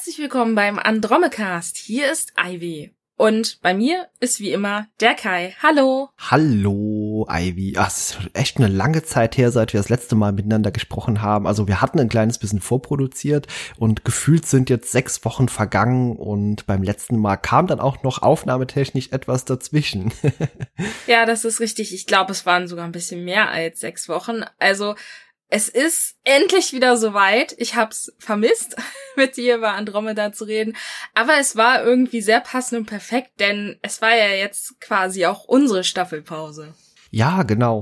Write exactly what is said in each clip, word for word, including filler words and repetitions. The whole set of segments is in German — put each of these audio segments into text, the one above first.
Herzlich willkommen beim Andromecast. Hier ist Ivy. Und bei mir ist wie immer der Kai. Hallo. Hallo, Ivy. Ach, es ist echt eine lange Zeit her, seit wir das letzte Mal miteinander gesprochen haben. Also wir hatten ein kleines bisschen vorproduziert und gefühlt sind jetzt sechs Wochen vergangen und beim letzten Mal kam dann auch noch aufnahmetechnisch etwas dazwischen. Ja, das ist richtig. Ich glaube, es waren sogar ein bisschen mehr als sechs Wochen. Also es ist endlich wieder soweit. Ich hab's vermisst, mit dir über Andromeda zu reden. Aber es war irgendwie sehr passend und perfekt, denn es war ja jetzt quasi auch unsere Staffelpause. Ja, genau.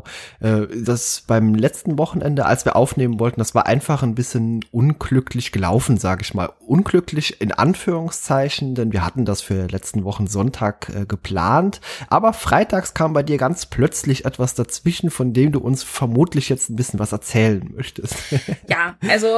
Das beim letzten Wochenende, als wir aufnehmen wollten, das war einfach ein bisschen unglücklich gelaufen, sage ich mal. Unglücklich in Anführungszeichen, denn wir hatten das für letzten Wochen Sonntag äh, geplant. Aber freitags kam bei dir ganz plötzlich etwas dazwischen, von dem du uns vermutlich jetzt ein bisschen was erzählen möchtest. Ja, also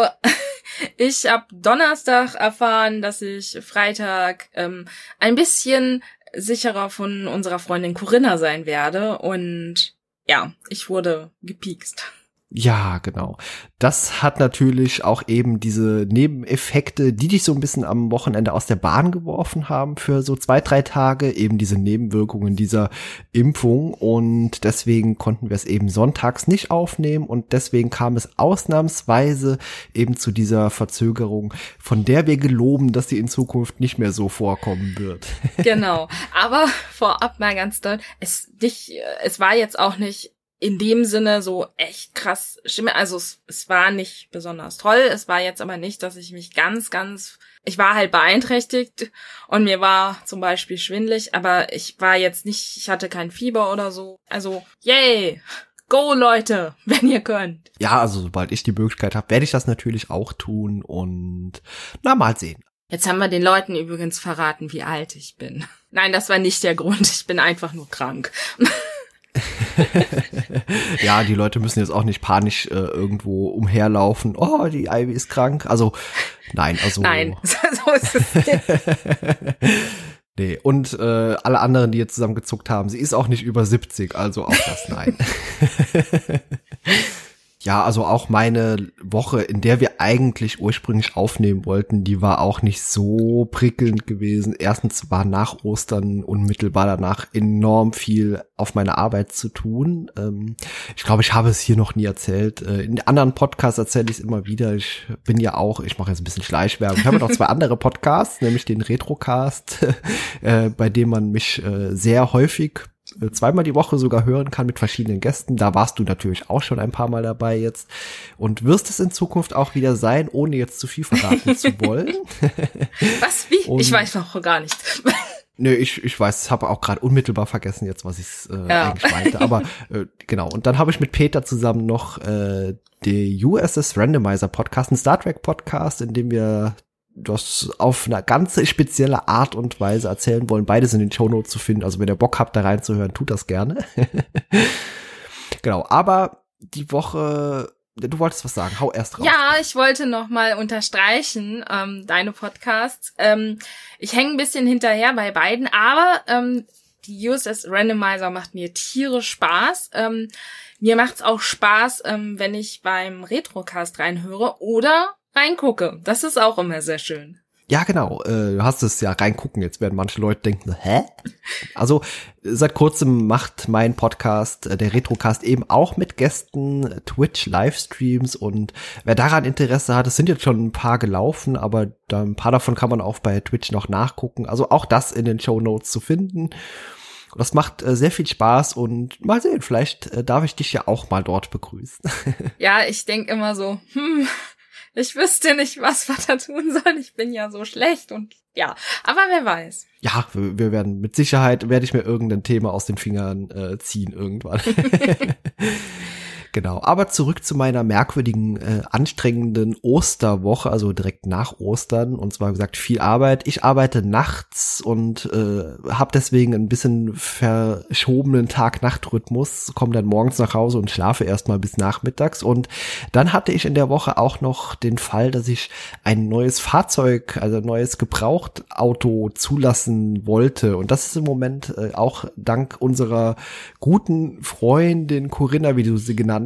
ich habe Donnerstag erfahren, dass ich Freitag ähm, ein bisschen sicherer von unserer Freundin Corinna sein werde und ja, ich wurde gepiekst. Ja, genau. Das hat natürlich auch eben diese Nebeneffekte, die dich so ein bisschen am Wochenende aus der Bahn geworfen haben für so zwei, drei Tage, eben diese Nebenwirkungen dieser Impfung und deswegen konnten wir es eben sonntags nicht aufnehmen und deswegen kam es ausnahmsweise eben zu dieser Verzögerung, von der wir geloben, dass sie in Zukunft nicht mehr so vorkommen wird. Genau, aber vorab mal ganz doll, es, nicht, es war jetzt auch nicht in dem Sinne so echt krass Stimme, also es, es war nicht besonders toll, es war jetzt aber nicht, dass ich mich ganz, ganz, ich war halt beeinträchtigt und mir war zum Beispiel schwindelig, aber ich war jetzt nicht, ich hatte kein Fieber oder so, also yay, go Leute, wenn ihr könnt. Ja, also sobald ich die Möglichkeit habe, werde ich das natürlich auch tun und na, mal sehen. Jetzt haben wir den Leuten übrigens verraten, wie alt ich bin. Nein, das war nicht der Grund, ich bin einfach nur krank. Ja, die Leute müssen jetzt auch nicht panisch äh, irgendwo umherlaufen. Oh, die Ivy ist krank. Also, nein, also. Nein, so ist es nicht. Nee, und äh, alle anderen, die jetzt zusammengezuckt haben, sie ist auch nicht über siebzig, also auch das nein. Ja, also auch meine Woche, in der wir eigentlich ursprünglich aufnehmen wollten, die war auch nicht so prickelnd gewesen. Erstens war nach Ostern unmittelbar danach enorm viel auf meiner Arbeit zu tun. Ähm, ich glaube, ich habe es hier noch nie erzählt. Äh, in anderen Podcasts erzähle ich es immer wieder. Ich bin ja auch, ich mache jetzt ein bisschen Schleichwerbung. Ich habe noch zwei andere Podcasts, nämlich den Retrocast, äh, bei dem man mich äh, sehr häufig zweimal die Woche sogar hören kann mit verschiedenen Gästen. Da warst du natürlich auch schon ein paar Mal dabei jetzt und wirst es in Zukunft auch wieder sein, ohne jetzt zu viel verraten zu wollen. Was? Wie? Und ich weiß noch gar nicht. Nö, ich ich weiß, habe auch gerade unmittelbar vergessen jetzt, was ich äh, ja. eigentlich meinte. Aber äh, genau, und dann habe ich mit Peter zusammen noch äh, die U S S Randomizer Podcast, einen Star Trek Podcast, in dem wir das auf eine ganz spezielle Art und Weise erzählen wollen. Beides in den Shownotes zu finden. Also wenn ihr Bock habt, da reinzuhören, tut das gerne. Genau, aber die Woche, du wolltest was sagen, hau erst raus. Ja, ich wollte noch mal unterstreichen, ähm, deine Podcasts. Ähm, ich hänge ein bisschen hinterher bei beiden, aber ähm, die U S S Randomizer macht mir tierisch Spaß. Ähm, mir macht's auch Spaß, ähm, wenn ich beim Retrocast reinhöre oder reingucke. Das ist auch immer sehr schön. Ja, genau. Äh, du hast es ja reingucken. Jetzt werden manche Leute denken, hä? Also seit kurzem macht mein Podcast, äh, der Retrocast, eben auch mit Gästen Twitch-Livestreams und wer daran Interesse hat, es sind jetzt schon ein paar gelaufen, aber da, ein paar davon kann man auch bei Twitch noch nachgucken. Also auch das in den Shownotes zu finden. Das macht äh, sehr viel Spaß und mal sehen, vielleicht äh, darf ich dich ja auch mal dort begrüßen. Ja, ich denk immer so, hm, ich wüsste nicht, was wir da tun sollen. Ich bin ja so schlecht und ja, aber wer weiß. Ja, wir, wir werden mit Sicherheit, werde ich mir irgendein Thema aus den Fingern äh, ziehen irgendwann. Genau, aber zurück zu meiner merkwürdigen, äh, anstrengenden Osterwoche, also direkt nach Ostern, und zwar gesagt viel Arbeit. Ich arbeite nachts und äh, habe deswegen ein bisschen verschobenen Tag-Nacht-Rhythmus, komme dann morgens nach Hause und schlafe erstmal bis nachmittags. Und dann hatte ich in der Woche auch noch den Fall, dass ich ein neues Fahrzeug, also ein neues Gebrauchtauto zulassen wollte. Und das ist im Moment äh, auch dank unserer guten Freundin Corinna, wie du sie genannt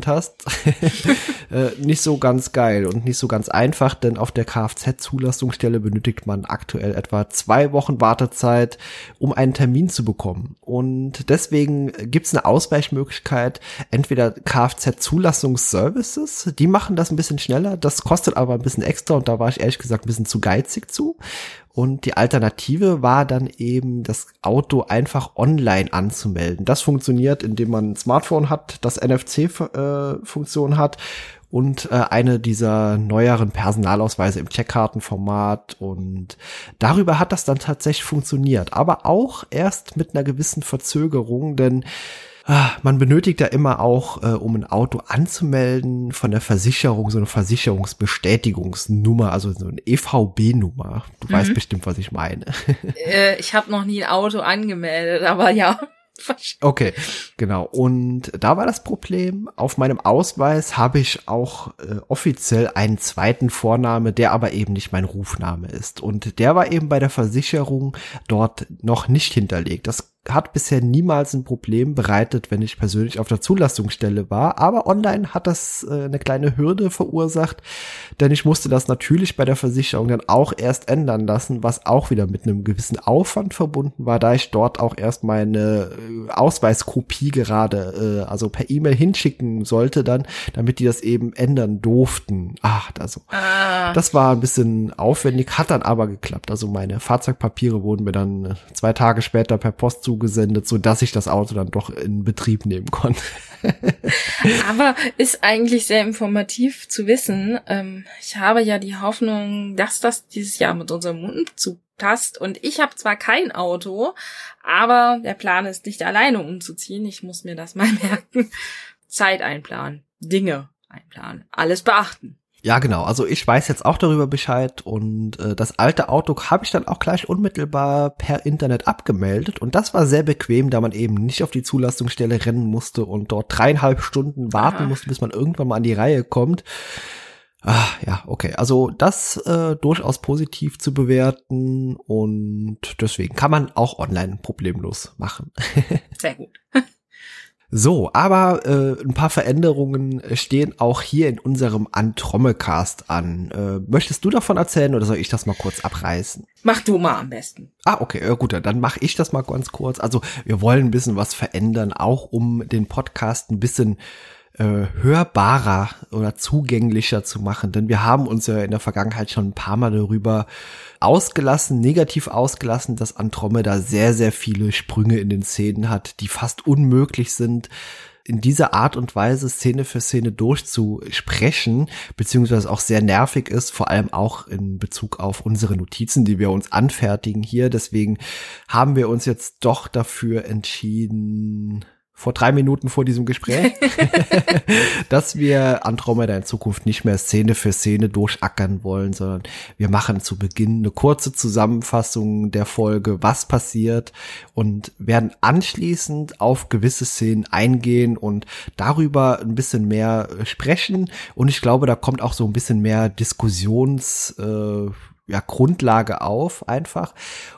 genannt hast, äh, nicht so ganz geil und nicht so ganz einfach, denn auf der Kfz-Zulassungsstelle benötigt man aktuell etwa zwei Wochen Wartezeit, um einen Termin zu bekommen. Und deswegen gibt es eine Ausweichmöglichkeit, entweder Kfz-Zulassungsservices, die machen das ein bisschen schneller, das kostet aber ein bisschen extra und da war ich ehrlich gesagt ein bisschen zu geizig zu. Und die Alternative war dann eben, das Auto einfach online anzumelden. Das funktioniert, indem man ein Smartphone hat, das N F C-Funktion hat und äh, eine dieser neueren Personalausweise im Checkkartenformat. Und darüber hat das dann tatsächlich funktioniert. Aber auch erst mit einer gewissen Verzögerung, denn man benötigt ja immer auch, äh, um ein Auto anzumelden, von der Versicherung so eine Versicherungsbestätigungsnummer, also so eine E V B-Nummer. Du mhm. weißt bestimmt, was ich meine. Äh, ich habe noch nie ein Auto angemeldet, aber ja. Okay, genau. Und da war das Problem, auf meinem Ausweis habe ich auch äh, offiziell einen zweiten Vorname, der aber eben nicht mein Rufname ist. Und der war eben bei der Versicherung dort noch nicht hinterlegt. Das hat bisher niemals ein Problem bereitet, wenn ich persönlich auf der Zulassungsstelle war. Aber online hat das äh, eine kleine Hürde verursacht, denn ich musste das natürlich bei der Versicherung dann auch erst ändern lassen, was auch wieder mit einem gewissen Aufwand verbunden war, da ich dort auch erst meine äh, Ausweiskopie gerade, äh, also per E-Mail hinschicken sollte dann, damit die das eben ändern durften. Ach, also ah. Das war ein bisschen aufwendig, hat dann aber geklappt. Also meine Fahrzeugpapiere wurden mir dann äh, zwei Tage später per Post zugesendet, so dass ich das Auto dann doch in Betrieb nehmen konnte. Aber ist eigentlich sehr informativ zu wissen. Ähm, ich habe ja die Hoffnung, dass das dieses Jahr mit unserem Umzug passt. Und ich habe zwar kein Auto, aber der Plan ist nicht alleine umzuziehen. Ich muss mir das mal merken. Zeit einplanen, Dinge einplanen, alles beachten. Ja, genau. Also ich weiß jetzt auch darüber Bescheid und äh, das alte Auto habe ich dann auch gleich unmittelbar per Internet abgemeldet und das war sehr bequem, da man eben nicht auf die Zulassungsstelle rennen musste und dort dreieinhalb Stunden warten Aha. musste, bis man irgendwann mal an die Reihe kommt. Ah, ja, okay. Also das äh, durchaus positiv zu bewerten und deswegen kann man auch online problemlos machen. Sehr gut. So, aber äh, ein paar Veränderungen stehen auch hier in unserem Antrommecast an. Äh, möchtest du davon erzählen oder soll ich das mal kurz abreißen? Mach du mal am besten. Ah, okay, ja, gut, dann mache ich das mal ganz kurz. Also wir wollen ein bisschen was verändern, auch um den Podcast ein bisschen äh, hörbarer oder zugänglicher zu machen. Denn wir haben uns ja in der Vergangenheit schon ein paar Mal darüber ausgelassen, negativ ausgelassen, dass Andromeda sehr, sehr viele Sprünge in den Szenen hat, die fast unmöglich sind, in dieser Art und Weise Szene für Szene durchzusprechen, beziehungsweise auch sehr nervig ist, vor allem auch in Bezug auf unsere Notizen, die wir uns anfertigen hier. Deswegen haben wir uns jetzt doch dafür entschieden, vor drei Minuten vor diesem Gespräch, dass wir Andromeda in Zukunft nicht mehr Szene für Szene durchackern wollen, sondern wir machen zu Beginn eine kurze Zusammenfassung der Folge, was passiert und werden anschließend auf gewisse Szenen eingehen und darüber ein bisschen mehr sprechen und ich glaube, da kommt auch so ein bisschen mehr Diskussions, äh, ja, Grundlage auf einfach.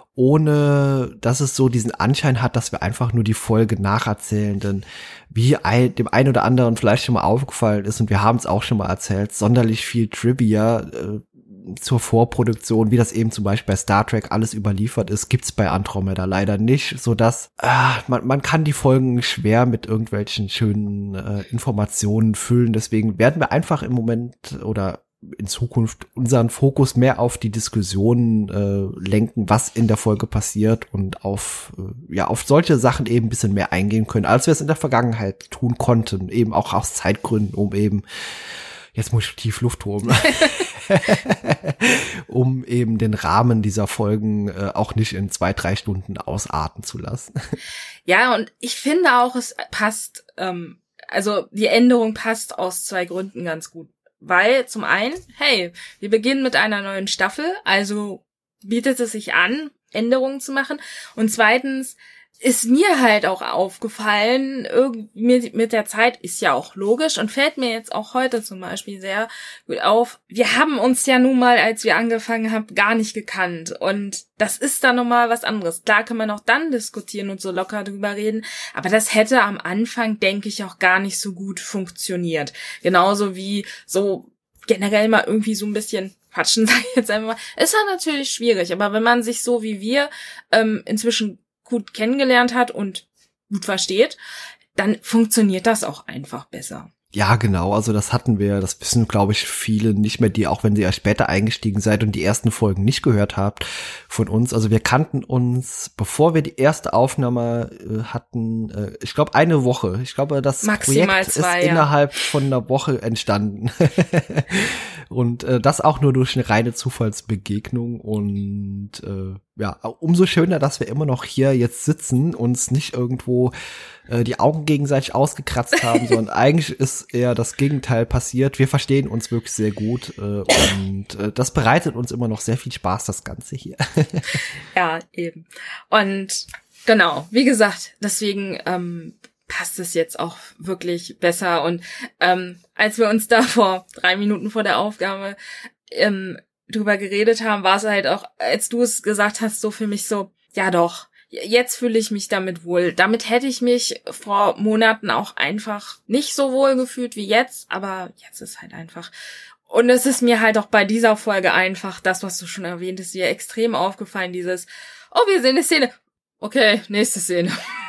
Ohne dass es so diesen Anschein hat, dass wir einfach nur die Folge nacherzählen, denn wie ein, dem einen oder anderen vielleicht schon mal aufgefallen ist und wir haben es auch schon mal erzählt, sonderlich viel Trivia äh, zur Vorproduktion, wie das eben zum Beispiel bei Star Trek alles überliefert ist, gibt's bei Andromeda leider nicht, sodass äh, man, man kann die Folgen schwer mit irgendwelchen schönen äh, Informationen füllen, deswegen werden wir einfach im Moment oder in Zukunft unseren Fokus mehr auf die Diskussionen äh, lenken, was in der Folge passiert und auf äh, ja auf solche Sachen eben ein bisschen mehr eingehen können, als wir es in der Vergangenheit tun konnten, eben auch aus Zeitgründen, um eben jetzt muss ich tief Luft holen, um eben den Rahmen dieser Folgen äh, auch nicht in zwei, drei Stunden ausarten zu lassen. Ja, und ich finde auch, es passt, ähm, also die Änderung passt aus zwei Gründen ganz gut. Weil zum einen, hey, wir beginnen mit einer neuen Staffel, also bietet es sich an, Änderungen zu machen. Und zweitens, ist mir halt auch aufgefallen, irgendwie mit der Zeit, ist ja auch logisch und fällt mir jetzt auch heute zum Beispiel sehr gut auf. Wir haben uns ja nun mal, als wir angefangen haben, gar nicht gekannt und das ist dann nochmal was anderes. Klar kann man auch dann diskutieren und so locker drüber reden, aber das hätte am Anfang, denke ich, auch gar nicht so gut funktioniert. Genauso wie so generell mal irgendwie so ein bisschen quatschen, sag ich jetzt einfach mal. Ist halt natürlich schwierig, aber wenn man sich so wie wir ähm, inzwischen gut kennengelernt hat und gut versteht, dann funktioniert das auch einfach besser. Ja, genau, also das hatten wir, das wissen, glaube ich, viele nicht mehr, die, auch wenn sie ja später eingestiegen seid und die ersten Folgen nicht gehört habt von uns. Also wir kannten uns, bevor wir die erste Aufnahme äh, hatten, äh, ich glaube eine Woche. Ich glaube, das Maximal Projekt zwei, ist ja. innerhalb von einer Woche entstanden. Und äh, das auch nur durch eine reine Zufallsbegegnung und äh, ja, umso schöner, dass wir immer noch hier jetzt sitzen, uns nicht irgendwo äh, die Augen gegenseitig ausgekratzt haben, sondern eigentlich ist eher das Gegenteil passiert. Wir verstehen uns wirklich sehr gut äh, und äh, das bereitet uns immer noch sehr viel Spaß, das Ganze hier. Ja, eben. Und genau, wie gesagt, deswegen ähm, passt es jetzt auch wirklich besser. Und ähm, als wir uns da vor drei Minuten vor der Aufgabe ähm, drüber geredet haben, war es halt auch, als du es gesagt hast, so für mich so, ja doch, jetzt fühle ich mich damit wohl. Damit hätte ich mich vor Monaten auch einfach nicht so wohl gefühlt wie jetzt, aber jetzt ist halt einfach. Und es ist mir halt auch bei dieser Folge einfach, das, was du schon erwähnt hast, mir extrem aufgefallen, dieses, oh, wir sehen eine Szene. Okay, nächste Szene.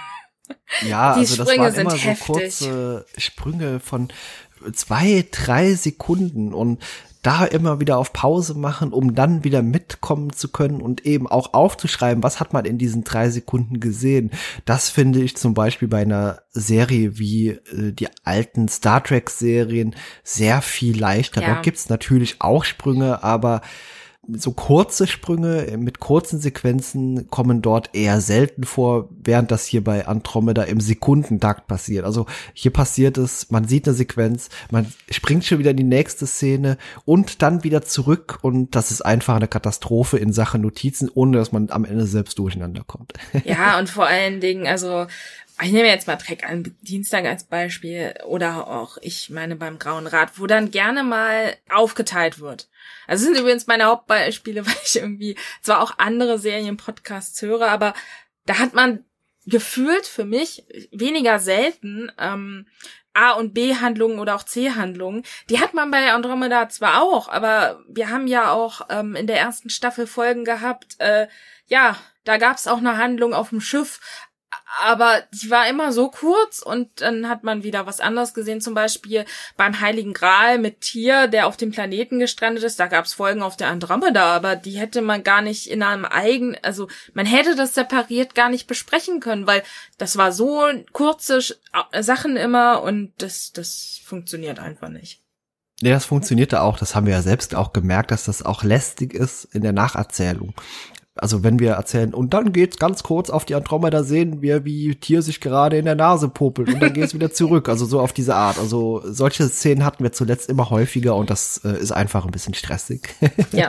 Ja, die also das Sprünge waren sind immer so heftig. kurze Sprünge von zwei, drei Sekunden und da immer wieder auf Pause machen, um dann wieder mitkommen zu können und eben auch aufzuschreiben, was hat man in diesen drei Sekunden gesehen. Das finde ich zum Beispiel bei einer Serie wie äh, die alten Star Trek-Serien sehr viel leichter. Ja. Dort gibt's natürlich auch Sprünge, aber so kurze Sprünge mit kurzen Sequenzen kommen dort eher selten vor, während das hier bei Andromeda im Sekundentakt passiert. Also hier passiert es, man sieht eine Sequenz, man springt schon wieder in die nächste Szene und dann wieder zurück und das ist einfach eine Katastrophe in Sachen Notizen, ohne dass man am Ende selbst durcheinander kommt. Ja, und vor allen Dingen, also ich nehme jetzt mal Trek an Dienstag als Beispiel oder auch ich meine beim Grauen Rat, wo dann gerne mal aufgeteilt wird. Also das sind übrigens meine Hauptbeispiele, weil ich irgendwie zwar auch andere Serien-Podcasts höre, aber da hat man gefühlt für mich weniger selten ähm, A- und B-Handlungen oder auch C-Handlungen. Die hat man bei Andromeda zwar auch, aber wir haben ja auch ähm, in der ersten Staffel Folgen gehabt, äh, ja, da gab's auch eine Handlung auf dem Schiff, aber die war immer so kurz und dann hat man wieder was anderes gesehen, zum Beispiel beim Heiligen Gral mit Tyr, der auf dem Planeten gestrandet ist, da gab es Folgen auf der Andromeda, aber die hätte man gar nicht in einem eigenen, also man hätte das separiert gar nicht besprechen können, weil das war so kurze Sachen immer und das, das funktioniert einfach nicht. Nee, das funktionierte auch, das haben wir ja selbst auch gemerkt, dass das auch lästig ist in der Nacherzählung. Also wenn wir erzählen, und dann geht's ganz kurz auf die Andromeda, sehen wir, wie Tyr sich gerade in der Nase popelt und dann geht's wieder zurück. Also so auf diese Art. Also solche Szenen hatten wir zuletzt immer häufiger und das äh, ist einfach ein bisschen stressig. Ja.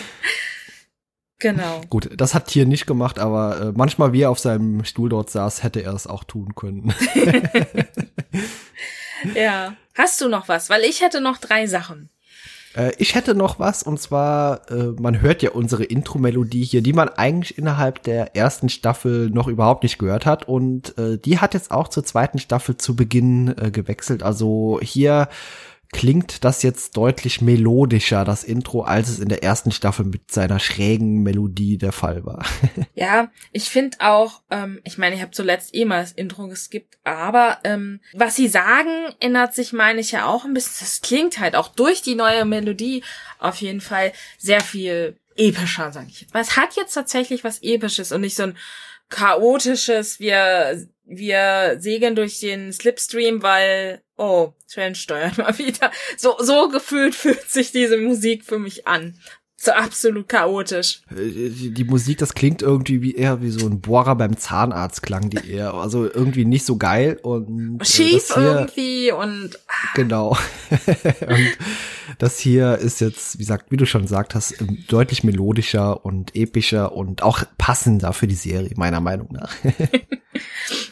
Genau. Gut, das hat Tyr nicht gemacht, aber äh, manchmal, wie er auf seinem Stuhl dort saß, hätte er es auch tun können. Ja. Hast du noch was? Weil ich hätte noch drei Sachen. Ich hätte noch was, und zwar, äh, man hört ja unsere Intro-Melodie hier, die man eigentlich innerhalb der ersten Staffel noch überhaupt nicht gehört hat, und äh, die hat jetzt auch zur zweiten Staffel zu Beginn äh, gewechselt. Also hier klingt das jetzt deutlich melodischer, das Intro, als es in der ersten Staffel mit seiner schrägen Melodie der Fall war. Ja, ich finde auch, ähm, ich meine, ich habe zuletzt eh mal das Intro geskippt, aber ähm, was sie sagen, ändert sich, meine ich, ja auch ein bisschen. Das klingt halt auch durch die neue Melodie auf jeden Fall sehr viel epischer, sage ich jetzt. Weil es hat jetzt tatsächlich was Episches und nicht so ein chaotisches, wir wir segeln durch den Slipstream, weil, oh, Trent steuert mal wieder. So, so gefühlt fühlt sich diese Musik für mich an. So absolut chaotisch. Die, die Musik, das klingt irgendwie wie eher wie so ein Bohrer beim Zahnarzt, klang die eher. Also irgendwie nicht so geil und schief äh, hier, irgendwie und ah. Genau. Und das hier ist jetzt, wie gesagt, wie du schon gesagt hast, deutlich melodischer und epischer und auch passender für die Serie, meiner Meinung nach.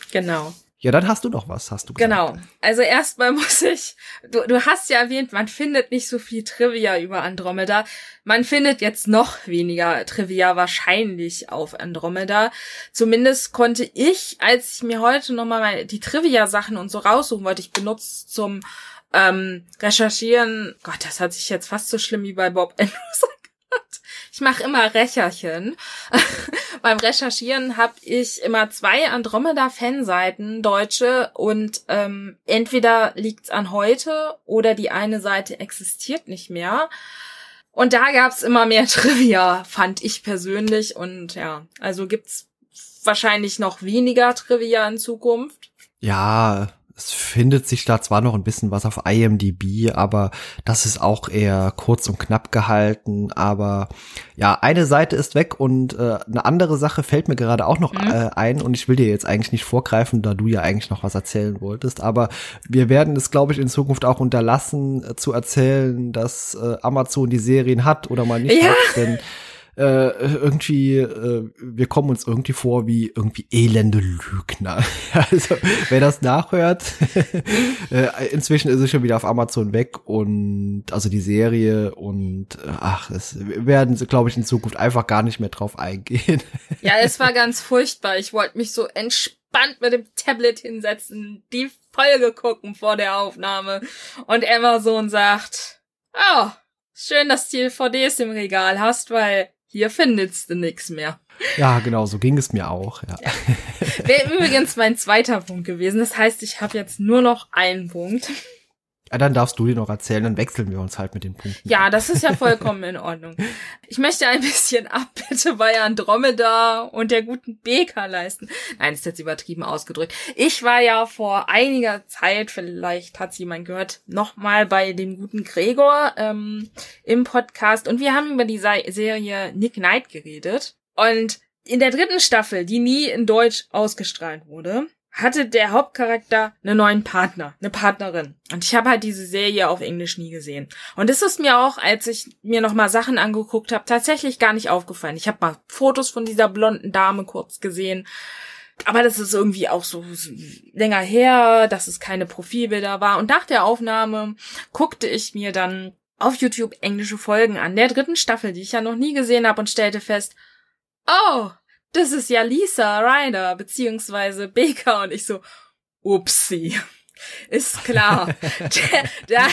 Genau. Ja, dann hast du noch was, hast du gesagt. Genau. Also erstmal muss ich, du, du hast ja erwähnt, man findet nicht so viel Trivia über Andromeda. Man findet jetzt noch weniger Trivia wahrscheinlich auf Andromeda. Zumindest konnte ich, als ich mir heute nochmal die Trivia-Sachen und so raussuchen wollte, ich benutze zum ähm, Recherchieren, Gott, das hat sich jetzt fast so schlimm wie bei Bob Andrews angehört. Ich mache immer Recherchen. Beim Recherchieren habe ich immer zwei Andromeda-Fanseiten, deutsche, und ähm, entweder liegt's an heute oder die eine Seite existiert nicht mehr. Und da gab's immer mehr Trivia, fand ich persönlich. Und ja, also gibt's wahrscheinlich noch weniger Trivia in Zukunft. Ja, es findet sich da zwar noch ein bisschen was auf I M D B, aber das ist auch eher kurz und knapp gehalten. Aber ja, eine Seite ist weg und äh, eine andere Sache fällt mir gerade auch noch mhm. äh, ein, und ich will dir jetzt eigentlich nicht vorgreifen, da du ja eigentlich noch was erzählen wolltest, aber wir werden es, glaube ich, in Zukunft auch unterlassen äh, zu erzählen, dass äh, Amazon die Serien hat oder mal nicht ja. hat, denn Äh, irgendwie, äh, wir kommen uns irgendwie vor wie irgendwie elende Lügner. Also, wer das nachhört, äh, inzwischen ist es schon wieder auf Amazon weg, und also die Serie, und äh, ach, es werden sie, glaube ich, in Zukunft einfach gar nicht mehr drauf eingehen. Ja, es war ganz furchtbar. Ich wollte mich so entspannt mit dem Tablet hinsetzen, die Folge gucken vor der Aufnahme, und Amazon sagt, oh, schön, dass du D V Ds im Regal hast, weil hier findest du nix mehr. Ja, genau, so ging es mir auch. Ja. Ja. Wäre übrigens mein zweiter Punkt gewesen. Das heißt, ich habe jetzt nur noch einen Punkt. Ja, dann darfst du dir noch erzählen, dann wechseln wir uns halt mit den Punkten. Ja, das ist ja vollkommen in Ordnung. Ich möchte ein bisschen Abbitte bei Andromeda und der guten Beka leisten. Nein, ist jetzt übertrieben ausgedrückt. Ich war ja vor einiger Zeit, vielleicht hat's jemand gehört, nochmal bei dem guten Gregor ähm, im Podcast, und wir haben über die Serie Nick Knight geredet. Und in der dritten Staffel, die nie in Deutsch ausgestrahlt wurde, hatte der Hauptcharakter einen neuen Partner, eine Partnerin. Und ich habe halt diese Serie auf Englisch nie gesehen. Und es ist mir auch, als ich mir nochmal Sachen angeguckt habe, tatsächlich gar nicht aufgefallen. Ich habe mal Fotos von dieser blonden Dame kurz gesehen. Aber das ist irgendwie auch so länger her, dass es keine Profilbilder war. Und nach der Aufnahme guckte ich mir dann auf YouTube englische Folgen an, der dritten Staffel, die ich ja noch nie gesehen habe, und stellte fest, oh, das ist ja Lisa Ryder, beziehungsweise Beka, und ich so, upsie, ist klar. der, der,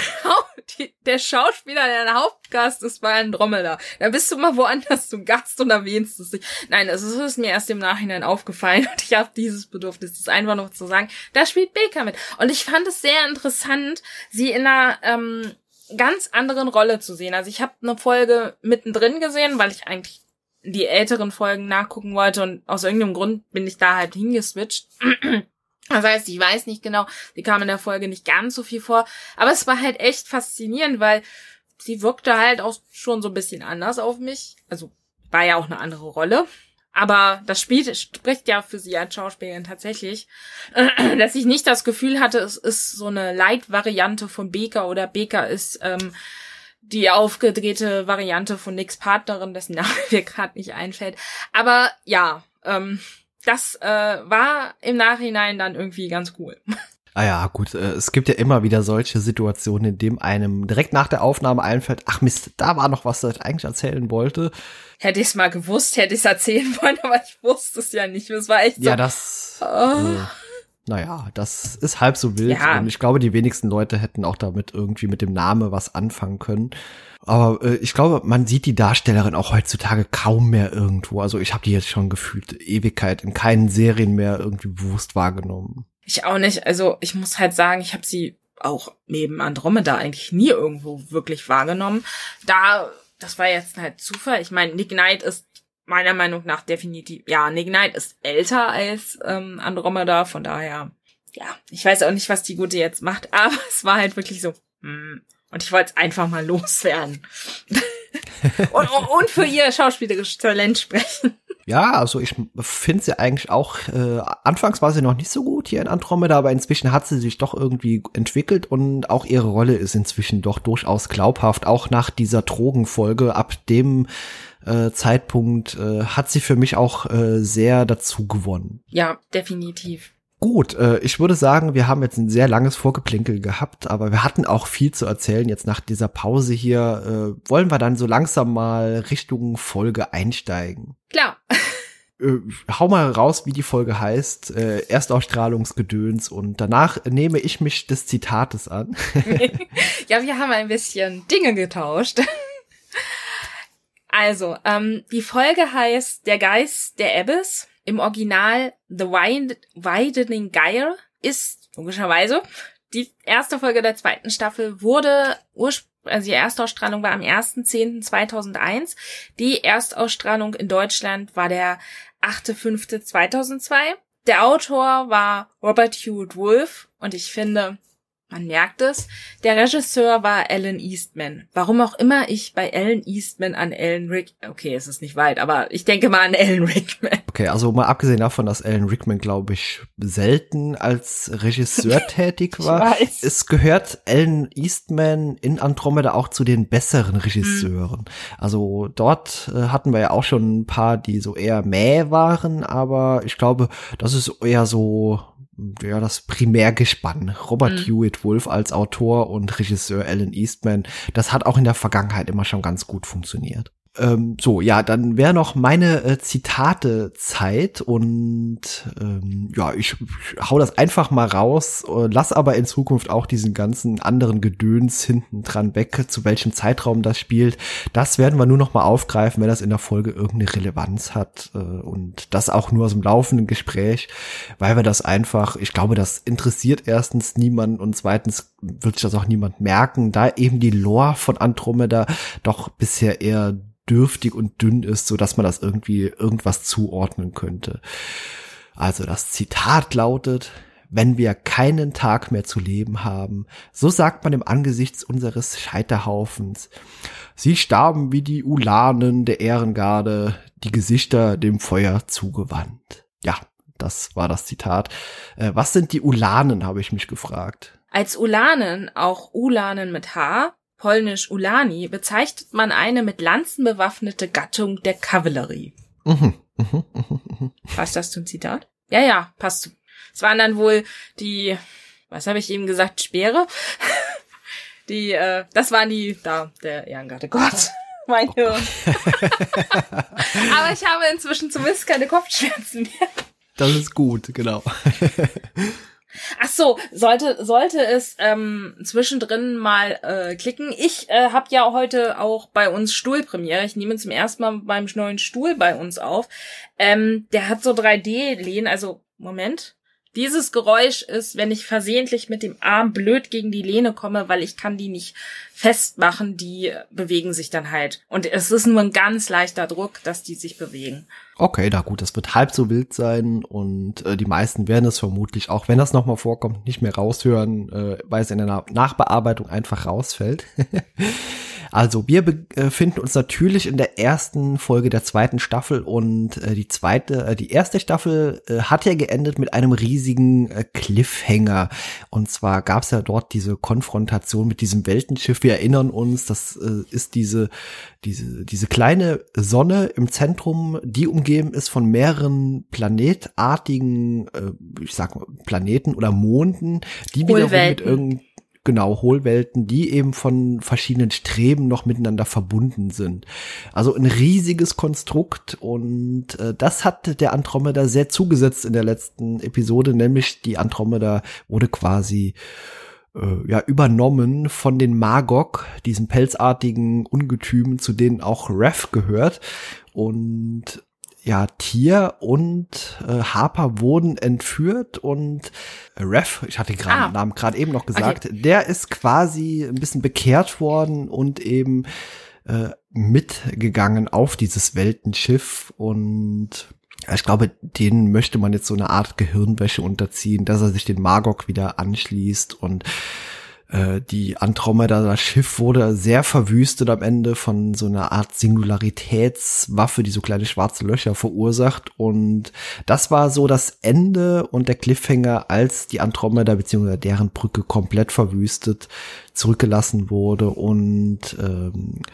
der Schauspieler, der Hauptgast ist bei Andromeda. Da bist du mal woanders zu Gast und erwähnst es nicht. Nein, es ist mir erst im Nachhinein aufgefallen, und ich habe dieses Bedürfnis, das einfach noch zu sagen, da spielt Beka mit. Und ich fand es sehr interessant, sie in einer ähm, ganz anderen Rolle zu sehen. Also ich habe eine Folge mittendrin gesehen, weil ich eigentlich die älteren Folgen nachgucken wollte, und aus irgendeinem Grund bin ich da halt hingeswitcht. Das heißt, ich weiß nicht genau, sie kam in der Folge nicht ganz so viel vor, aber es war halt echt faszinierend, weil sie wirkte halt auch schon so ein bisschen anders auf mich. Also war ja auch eine andere Rolle, aber das Spiel spricht ja für sie als Schauspielerin tatsächlich, dass ich nicht das Gefühl hatte, es ist so eine Light-Variante von Beka, oder Beka ist ähm, die aufgedrehte Variante von Nicks Partnerin, dessen Name mir gerade nicht einfällt. Aber ja, ähm, das äh, war im Nachhinein dann irgendwie ganz cool. Ah ja, gut, äh, es gibt ja immer wieder solche Situationen, in dem einem direkt nach der Aufnahme einfällt, ach Mist, da war noch was, das ich eigentlich erzählen wollte. Hätte ich es mal gewusst, hätte ich es erzählen wollen, aber ich wusste es ja nicht. Es war echt so. Ja, das... Oh. Äh, Naja, das ist halb so wild, ja. Und ich glaube, die wenigsten Leute hätten auch damit irgendwie mit dem Namen was anfangen können. Aber äh, ich glaube, man sieht die Darstellerin auch heutzutage kaum mehr irgendwo. Also ich habe die jetzt schon gefühlt Ewigkeit in keinen Serien mehr irgendwie bewusst wahrgenommen. Ich auch nicht. Also ich muss halt sagen, ich habe sie auch neben Andromeda eigentlich nie irgendwo wirklich wahrgenommen. Da, das war jetzt halt Zufall. Ich meine, Nick Knight ist meiner Meinung nach definitiv, ja, Nick Knight ist älter als ähm, Andromeda, von daher, ja, ich weiß auch nicht, was die Gute jetzt macht, aber es war halt wirklich so, hm, und ich wollte es einfach mal loswerden. und, und, und für ihr schauspielerisches Talent sprechen. Ja, also ich finde sie eigentlich auch, äh, anfangs war sie noch nicht so gut hier in Andromeda, aber inzwischen hat sie sich doch irgendwie entwickelt, und auch ihre Rolle ist inzwischen doch durchaus glaubhaft, auch nach dieser Drogenfolge. Ab dem äh, Zeitpunkt äh, hat sie für mich auch äh, sehr dazu gewonnen. Ja, definitiv. Gut, äh, ich würde sagen, wir haben jetzt ein sehr langes Vorgeplinkel gehabt, aber wir hatten auch viel zu erzählen. Jetzt nach dieser Pause hier äh, wollen wir dann so langsam mal Richtung Folge einsteigen. Klar. Äh, hau mal raus, wie die Folge heißt, äh, Erstausstrahlungsgedöns, und danach nehme ich mich des Zitates an. Ja, wir haben ein bisschen Dinge getauscht. Also, ähm, die Folge heißt Der Geist der Abyss. Im Original The Wide- Widening Gyre, ist logischerweise die erste Folge der zweiten Staffel, wurde ursprünglich, also die Erstausstrahlung war am erster zehnter zweitausendeins. Die Erstausstrahlung in Deutschland war der achter fünfter zweitausendzwei. Der Autor war Robert Hewitt Wolf und ich finde, man merkt es, der Regisseur war Alan Eastman. Warum auch immer ich bei Alan Eastman an Alan Rickman, okay, es ist nicht weit, aber ich denke mal an Alan Rickman. Okay, also mal abgesehen davon, dass Alan Rickman, glaube ich, selten als Regisseur tätig war. Ich weiß. Es gehört Alan Eastman in Andromeda auch zu den besseren Regisseuren. Mhm. Also dort äh, hatten wir ja auch schon ein paar, die so eher mäh waren, aber ich glaube, das ist eher so, ja, das Primärgespann. Robert mhm. Hewitt Wolf als Autor und Regisseur Alan Eastman. Das hat auch in der Vergangenheit immer schon ganz gut funktioniert. Ähm, so, ja, dann wäre noch meine äh, Zitate-Zeit und ähm, ja, ich, ich hau das einfach mal raus, äh, lass aber in Zukunft auch diesen ganzen anderen Gedöns hinten dran weg, zu welchem Zeitraum das spielt. Das werden wir nur noch mal aufgreifen, wenn das in der Folge irgendeine Relevanz hat, äh, und das auch nur aus dem laufenden Gespräch, weil wir das einfach, ich glaube, das interessiert erstens niemanden und zweitens wird sich das auch niemand merken, da eben die Lore von Andromeda doch bisher eher dürftig und dünn ist, so dass man das irgendwie irgendwas zuordnen könnte. Also das Zitat lautet: Wenn wir keinen Tag mehr zu leben haben, so sagt man im Angesicht unseres Scheiterhaufens. Sie starben wie die Ulanen der Ehrengarde, die Gesichter dem Feuer zugewandt. Ja, das war das Zitat. Äh, was sind die Ulanen, habe ich mich gefragt. Als Ulanen, auch Ulanen mit H, polnisch Ulani, bezeichnet man eine mit Lanzen bewaffnete Gattung der Kavallerie. Mhm, mhm, mhm, mhm. Passt das zum Zitat? Ja, ja, passt. Es waren dann wohl die, was habe ich eben gesagt, Speere? Die, äh, das waren die, da, der Ehrengarde. Gott, mein Hirn. Aber ich habe inzwischen zumindest keine Kopfschmerzen mehr. Das ist gut, genau. Ach so, sollte sollte es ähm, zwischendrin mal äh, klicken. Ich äh, habe ja heute auch bei uns Stuhlpremiere. Ich nehme zum ersten Mal beim neuen Stuhl bei uns auf. Ähm, der hat so drei D-Lehnen. Also, Moment. Dieses Geräusch ist, wenn ich versehentlich mit dem Arm blöd gegen die Lehne komme, weil ich kann die nicht festmachen, die bewegen sich dann halt. Und es ist nur ein ganz leichter Druck, dass die sich bewegen. Okay, na gut, das wird halb so wild sein und äh, die meisten werden es vermutlich, auch wenn das nochmal vorkommt, nicht mehr raushören, äh, weil es in der Nachbearbeitung einfach rausfällt. Also wir befinden uns natürlich in der ersten Folge der zweiten Staffel und äh, die zweite, äh, die erste Staffel äh, hat ja geendet mit einem riesigen äh, Cliffhanger. Und zwar gab es ja dort diese Konfrontation mit diesem Weltenschiff. Wir erinnern uns, das äh, ist diese diese diese kleine Sonne im Zentrum, die umgeben ist von mehreren planetartigen, äh, ich sag mal Planeten oder Monden, die wiederum mit irgendeinem Genau, Hohlwelten, die eben von verschiedenen Streben noch miteinander verbunden sind. Also ein riesiges Konstrukt und äh, das hat der Andromeda sehr zugesetzt in der letzten Episode, nämlich die Andromeda wurde quasi äh, ja übernommen von den Magog, diesen pelzartigen Ungetümen, zu denen auch Rev gehört. Und ja, Tier und äh, Harper wurden entführt und Rev, ich hatte den ah. Namen gerade eben noch gesagt, okay. Der ist quasi ein bisschen bekehrt worden und eben äh, mitgegangen auf dieses Weltenschiff und ich glaube, denen möchte man jetzt so eine Art Gehirnwäsche unterziehen, dass er sich den Magog wieder anschließt und die Andromeda, das Schiff wurde sehr verwüstet am Ende von so einer Art Singularitätswaffe, die so kleine schwarze Löcher verursacht. Und das war so das Ende und der Cliffhanger, als die Andromeda bzw. deren Brücke komplett verwüstet zurückgelassen wurde und ähm,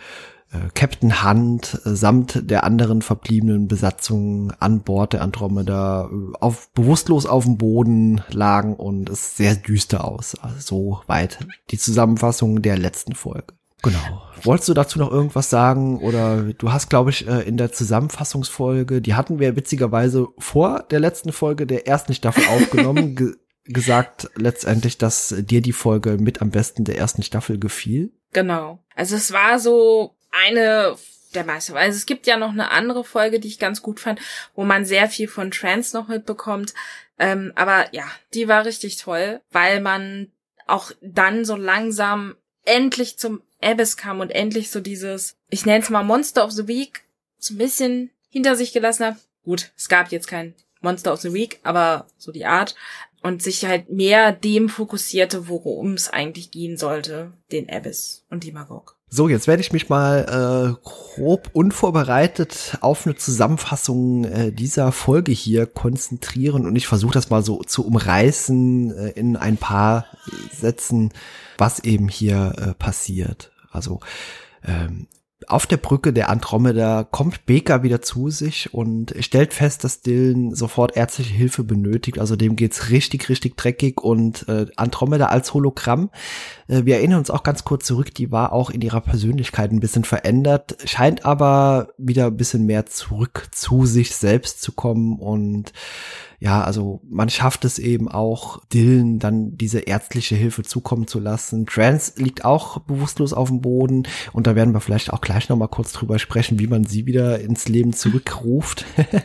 äh, Captain Hunt äh, samt der anderen verbliebenen Besatzung an Bord der Andromeda äh, auf, bewusstlos auf dem Boden lagen und es sehr düster aus. Also so weit die Zusammenfassung der letzten Folge. Genau. Wolltest du dazu noch irgendwas sagen? Oder du hast, glaube ich, in der Zusammenfassungsfolge, die hatten wir witzigerweise vor der letzten Folge der ersten Staffel aufgenommen, ge- gesagt letztendlich, dass dir die Folge mit am besten der ersten Staffel gefiel. Genau. Also es war so eine der meisten. Also es gibt ja noch eine andere Folge, die ich ganz gut fand, wo man sehr viel von Trans noch mitbekommt. Ähm, aber ja, die war richtig toll, weil man auch dann so langsam endlich zum Abyss kam und endlich so dieses, ich nenne es mal Monster of the Week, so ein bisschen hinter sich gelassen hat. Gut, es gab jetzt kein Monster of the Week, aber so die Art. Und sich halt mehr dem fokussierte, worum es eigentlich gehen sollte, den Abyss und die Magog. So, jetzt werde ich mich mal äh, grob unvorbereitet auf eine Zusammenfassung äh, dieser Folge hier konzentrieren und ich versuche das mal so zu umreißen äh, in ein paar Sätzen, was eben hier äh, passiert. Also ähm, auf der Brücke der Andromeda kommt Beka wieder zu sich und stellt fest, dass Dylan sofort ärztliche Hilfe benötigt. Also dem geht's richtig, richtig dreckig und äh, Andromeda als Hologramm, äh, wir erinnern uns auch ganz kurz zurück, die war auch in ihrer Persönlichkeit ein bisschen verändert, scheint aber wieder ein bisschen mehr zurück zu sich selbst zu kommen und ja, also man schafft es eben auch, Dylan dann diese ärztliche Hilfe zukommen zu lassen. Trans liegt auch bewusstlos auf dem Boden und da werden wir vielleicht auch gleich noch mal kurz drüber sprechen, wie man sie wieder ins Leben zurückruft.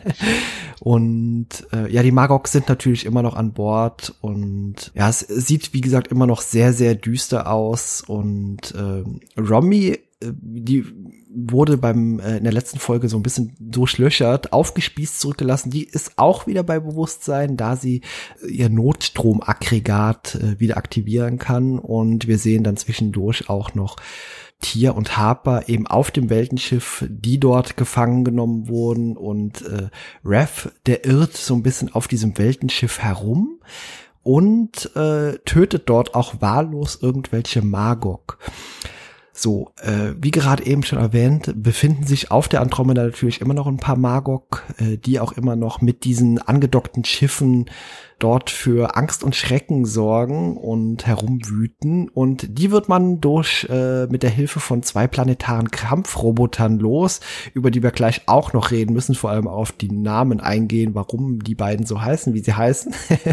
Und äh, ja, die Magog sind natürlich immer noch an Bord und ja, es sieht wie gesagt immer noch sehr, sehr düster aus und äh, Romy, die wurde beim äh, in der letzten Folge so ein bisschen durchlöchert, aufgespießt zurückgelassen. Die ist auch wieder bei Bewusstsein, da sie ihr Notstromaggregat äh, wieder aktivieren kann. Und wir sehen dann zwischendurch auch noch Tia und Harper eben auf dem Weltenschiff, die dort gefangen genommen wurden. Und äh, Rev, der irrt so ein bisschen auf diesem Weltenschiff herum und äh, tötet dort auch wahllos irgendwelche Magog. So, äh, wie gerade eben schon erwähnt, befinden sich auf der Andromeda natürlich immer noch ein paar Magog, äh, die auch immer noch mit diesen angedockten Schiffen dort für Angst und Schrecken sorgen und herumwüten. Und die wird man durch äh, mit der Hilfe von zwei planetaren Kampfrobotern los, über die wir gleich auch noch reden müssen, vor allem auf die Namen eingehen, warum die beiden so heißen, wie sie heißen.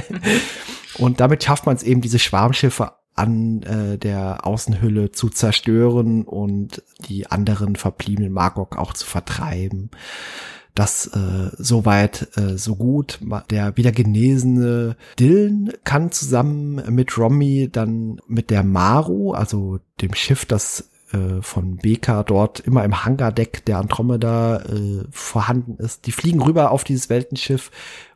Und damit schafft man es eben, diese Schwarmschiffe an äh, der Außenhülle zu zerstören und die anderen verbliebenen Magog auch zu vertreiben. Das äh, soweit äh, so gut. Der wieder genesene Dylan kann zusammen mit Romy dann mit der Maru, also dem Schiff, das äh, von Beka dort immer im Hangardeck der Andromeda äh, vorhanden ist, die fliegen rüber auf dieses Weltenschiff.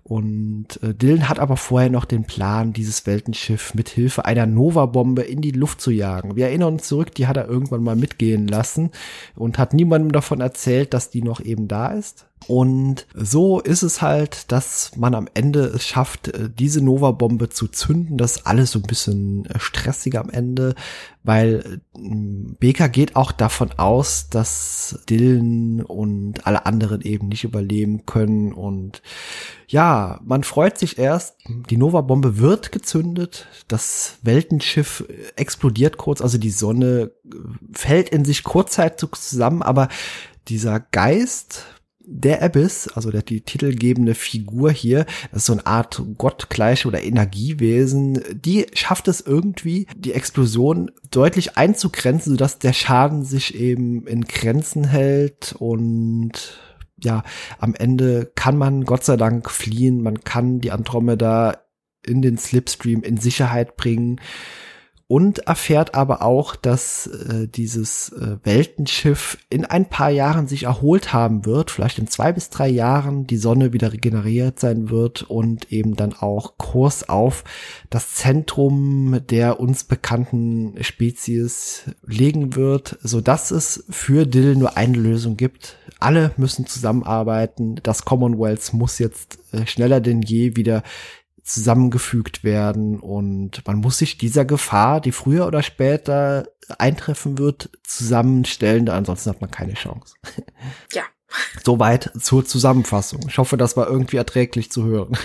Und äh, Dylan hat aber vorher noch den Plan, dieses Weltenschiff mit Hilfe einer Nova-Bombe in die Luft zu jagen. Wir erinnern uns zurück, die hat er irgendwann mal mitgehen lassen und hat niemandem davon erzählt, dass die noch eben da ist. Und so ist es halt, dass man am Ende es schafft, diese Nova-Bombe zu zünden. Das ist alles so ein bisschen stressiger am Ende, weil Beka geht auch davon aus, dass Dylan und alle anderen eben nicht überleben können. Und ja, man freut sich erst, die Nova-Bombe wird gezündet, das Weltenschiff explodiert kurz, also die Sonne fällt in sich kurzzeitig zusammen, aber dieser Geist, der Abyss, also der die titelgebende Figur hier, das ist so eine Art gottgleiche oder Energiewesen, die schafft es irgendwie, die Explosion deutlich einzugrenzen, sodass der Schaden sich eben in Grenzen hält und ja, am Ende kann man Gott sei Dank fliehen, man kann die Andromeda in den Slipstream in Sicherheit bringen. Und erfährt aber auch, dass äh, dieses äh, Weltenschiff in ein paar Jahren sich erholt haben wird, vielleicht in zwei bis drei Jahren die Sonne wieder regeneriert sein wird und eben dann auch Kurs auf das Zentrum der uns bekannten Spezies legen wird, so dass es für Dylan nur eine Lösung gibt. Alle müssen zusammenarbeiten. Das Commonwealth muss jetzt äh, schneller denn je wieder zusammengefügt werden und man muss sich dieser Gefahr, die früher oder später eintreffen wird, zusammenstellen, ansonsten hat man keine Chance. Ja. Soweit zur Zusammenfassung. Ich hoffe, das war irgendwie erträglich zu hören.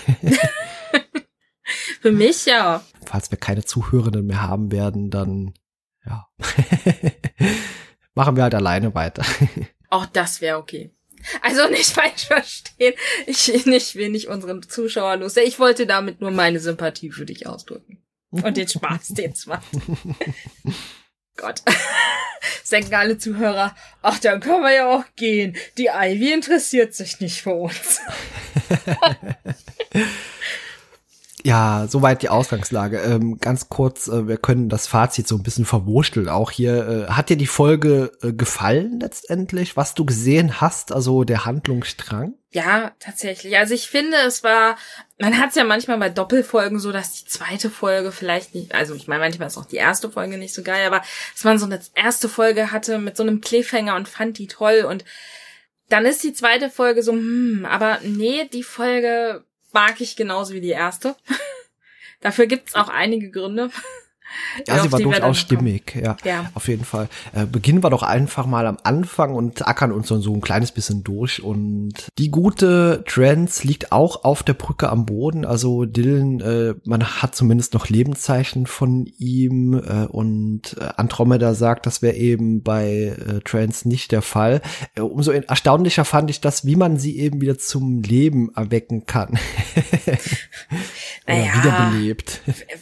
Für mich ja. Falls wir keine Zuhörenden mehr haben werden, dann ja. Machen wir halt alleine weiter. Auch das wäre okay. Also nicht falsch verstehen. Ich nicht, will nicht unseren Zuschauer los. Ich wollte damit nur meine Sympathie für dich ausdrücken. Und den Spaß, den es macht. Gott. Das denken alle Zuhörer, ach, dann können wir ja auch gehen. Die Ivy interessiert sich nicht für uns. Ja, soweit die Ausgangslage. Ähm, ganz kurz, äh, wir können das Fazit so ein bisschen verwurschteln. Auch hier, äh, hat dir die Folge äh, gefallen letztendlich, was du gesehen hast, also der Handlungsstrang? Ja, tatsächlich. Also ich finde, es war, man hat es ja manchmal bei Doppelfolgen so, dass die zweite Folge vielleicht nicht, also ich meine, manchmal ist auch die erste Folge nicht so geil, aber dass man so eine erste Folge hatte mit so einem Cliffhanger und fand die toll und dann ist die zweite Folge so, hm, aber nee, die Folge mag ich genauso wie die erste. Dafür gibt's auch einige Gründe. Ja, sie war durchaus stimmig, ja, ja, auf jeden Fall. Äh, beginnen wir doch einfach mal am Anfang und ackern uns dann so ein kleines bisschen durch. Und die gute Trance liegt auch auf der Brücke am Boden. Also Dylan, äh, man hat zumindest noch Lebenszeichen von ihm äh, und äh, Andromeda sagt, das wäre eben bei äh, Trance nicht der Fall. Äh, umso erstaunlicher fand ich das, wie man sie eben wieder zum Leben erwecken kann. Naja, wiederbelebt.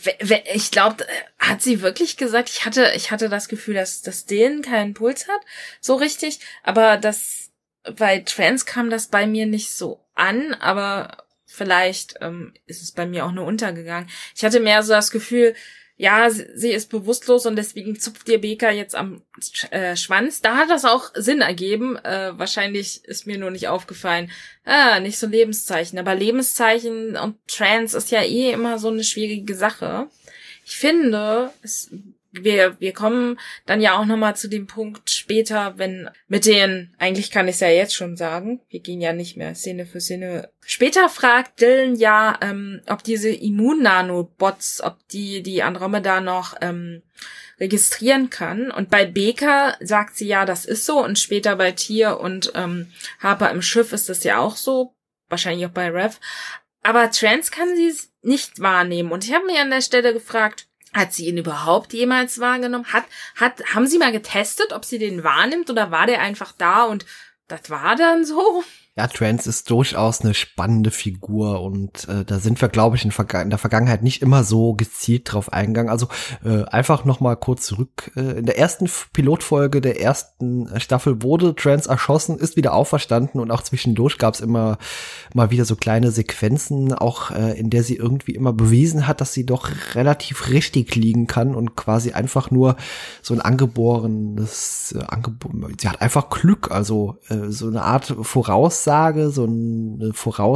Ich glaube, hat sie wirklich gesagt, ich hatte, ich hatte das Gefühl, dass, dass Dylan keinen Puls hat, so richtig, aber das, bei Trance kam das bei mir nicht so an, aber vielleicht ähm, ist es bei mir auch nur untergegangen. Ich hatte mehr so das Gefühl, ja, sie, sie ist bewusstlos und deswegen zupft ihr Beka jetzt am äh, Schwanz. Da hat das auch Sinn ergeben. Äh, wahrscheinlich ist mir nur nicht aufgefallen. Ah, nicht so Lebenszeichen. Aber Lebenszeichen und Trance ist ja eh immer so eine schwierige Sache. Ich finde, es, wir wir kommen dann ja auch nochmal zu dem Punkt später, wenn mit den, eigentlich kann ich es ja jetzt schon sagen, wir gehen ja nicht mehr Szene für Szene. Später fragt Dylan ja, ähm, ob diese Immun-Nanobots, ob die die Andromeda noch ähm, registrieren kann. Und bei Beka sagt sie ja, das ist so. Und später bei Tyr und ähm, Harper im Schiff ist das ja auch so. Wahrscheinlich auch bei Rev. Aber Trance kann sie nicht wahrnehmen. Und ich habe mich an der Stelle gefragt, hat sie ihn überhaupt jemals wahrgenommen? Hat, hat, haben sie mal getestet, ob sie den wahrnimmt oder war der einfach da und das war dann so? Ja, Trance ist durchaus eine spannende Figur und äh, da sind wir, glaube ich, in, Verga- in der Vergangenheit nicht immer so gezielt drauf eingegangen. Also äh, einfach noch mal kurz zurück. Äh, in der ersten F- Pilotfolge der ersten Staffel wurde Trance erschossen, ist wieder auferstanden und auch zwischendurch gab es immer mal wieder so kleine Sequenzen, auch äh, in der sie irgendwie immer bewiesen hat, dass sie doch relativ richtig liegen kann und quasi einfach nur so ein angeborenes, äh, angeb- sie hat einfach Glück, also äh, so eine Art Voraussage, so eine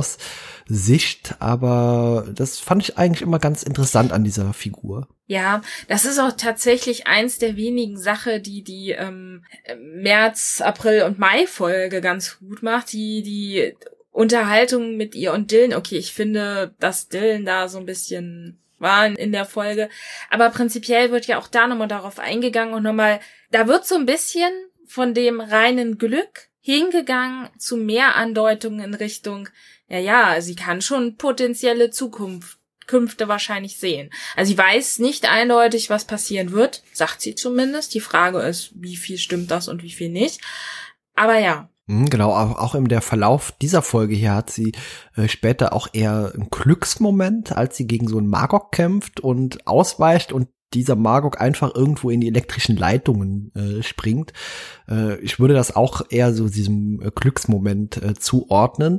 Voraussicht, aber das fand ich eigentlich immer ganz interessant an dieser Figur. Ja, das ist auch tatsächlich eins der wenigen Sachen, die die ähm, März, April und Mai-Folge ganz gut macht, die die Unterhaltung mit ihr und Dylan. Okay, ich finde, dass Dylan da so ein bisschen war in der Folge, aber prinzipiell wird ja auch da nochmal darauf eingegangen und nochmal, da wird so ein bisschen von dem reinen Glück hingegangen zu mehr Andeutungen in Richtung, ja, ja, sie kann schon potenzielle Zukunft, Künfte wahrscheinlich sehen. Also sie weiß nicht eindeutig, was passieren wird, sagt sie zumindest. Die Frage ist, wie viel stimmt das und wie viel nicht. Aber ja. Genau, auch, auch im der Verlauf dieser Folge hier hat sie äh, später auch eher einen Glücksmoment, als sie gegen so einen Magok kämpft und ausweicht und dieser Magok einfach irgendwo in die elektrischen Leitungen äh, springt. Äh, ich würde das auch eher so diesem äh, Glücksmoment äh, zuordnen.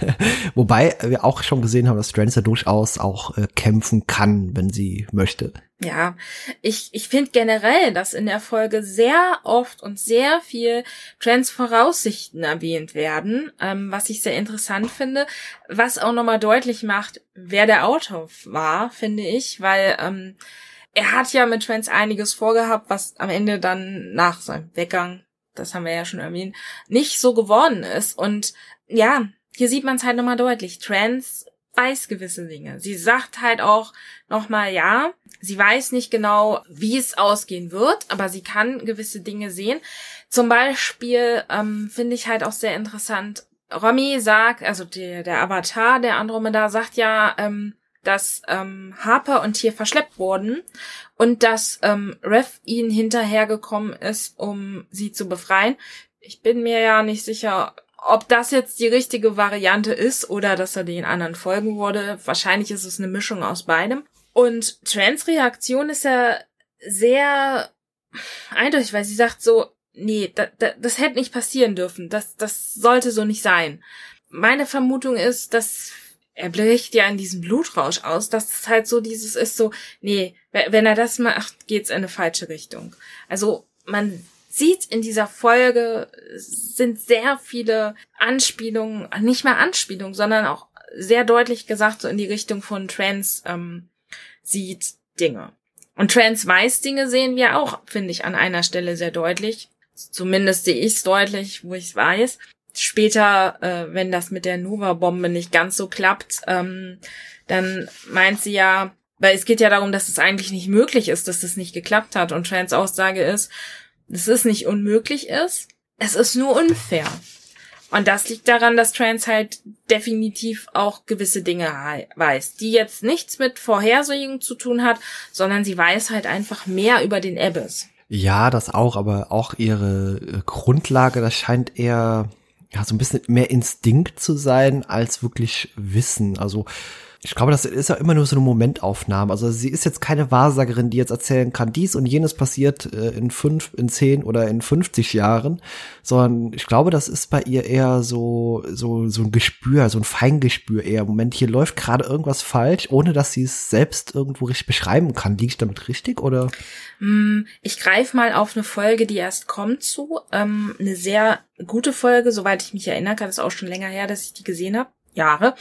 Wobei wir auch schon gesehen haben, dass Trance ja durchaus auch äh, kämpfen kann, wenn sie möchte. Ja, ich ich finde generell, dass in der Folge sehr oft und sehr viel Trance-Voraussichten erwähnt werden, ähm, was ich sehr interessant finde, was auch nochmal deutlich macht, wer der Autor war, finde ich, weil ähm, er hat ja mit Trance einiges vorgehabt, was am Ende dann nach seinem Weggang, das haben wir ja schon erwähnt, nicht so geworden ist. Und ja, hier sieht man es halt nochmal deutlich. Trance weiß gewisse Dinge. Sie sagt halt auch nochmal, ja, sie weiß nicht genau, wie es ausgehen wird, aber sie kann gewisse Dinge sehen. Zum Beispiel ähm, finde ich halt auch sehr interessant, Romy sagt, also der, der Avatar der Andromeda sagt ja, ähm, dass ähm, Harper und Tyr verschleppt wurden und dass ähm, Rev ihnen hinterhergekommen ist, um sie zu befreien. Ich bin mir ja nicht sicher, ob das jetzt die richtige Variante ist oder dass er den anderen folgen würde. Wahrscheinlich ist es eine Mischung aus beidem. Und Trans Reaktion ist ja sehr eindeutig, weil sie sagt so, nee, da, da, das hätte nicht passieren dürfen. Das, das sollte so nicht sein. Meine Vermutung ist, dass er bricht ja in diesem Blutrausch aus, dass es halt so dieses ist so, nee, wenn er das macht, geht's in eine falsche Richtung. Also man sieht in dieser Folge sind sehr viele Anspielungen, nicht mehr Anspielungen, sondern auch sehr deutlich gesagt so in die Richtung von Trans ähm, sieht Dinge. Und Trans weiß Dinge sehen wir auch, finde ich, an einer Stelle sehr deutlich. Zumindest sehe ich es deutlich, wo ich es weiß. Später, äh, wenn das mit der Nova-Bombe nicht ganz so klappt, ähm, dann meint sie ja, weil es geht ja darum, dass es eigentlich nicht möglich ist, dass das nicht geklappt hat. Und Trans Aussage ist, dass es nicht unmöglich ist, es ist nur unfair. Und das liegt daran, dass Trans halt definitiv auch gewisse Dinge weiß, die jetzt nichts mit Vorhersehung zu tun hat, sondern sie weiß halt einfach mehr über den Abyss. Ja, das auch, aber auch ihre Grundlage, das scheint eher ja so ein bisschen mehr Instinkt zu sein als wirklich Wissen. Also ich glaube, das ist ja immer nur so eine Momentaufnahme. Also sie ist jetzt keine Wahrsagerin, die jetzt erzählen kann, dies und jenes passiert äh, in fünf, in zehn oder in fünfzig Jahren, sondern ich glaube, das ist bei ihr eher so so so ein Gespür, so ein Feingespür eher. Moment, hier läuft gerade irgendwas falsch, ohne dass sie es selbst irgendwo richtig beschreiben kann. Liege ich damit richtig, oder? Ich greife mal auf eine Folge, die erst kommt, zu. Ähm, eine sehr gute Folge, soweit ich mich erinnern kann. Das ist auch schon länger her, dass ich die gesehen habe. Jahre.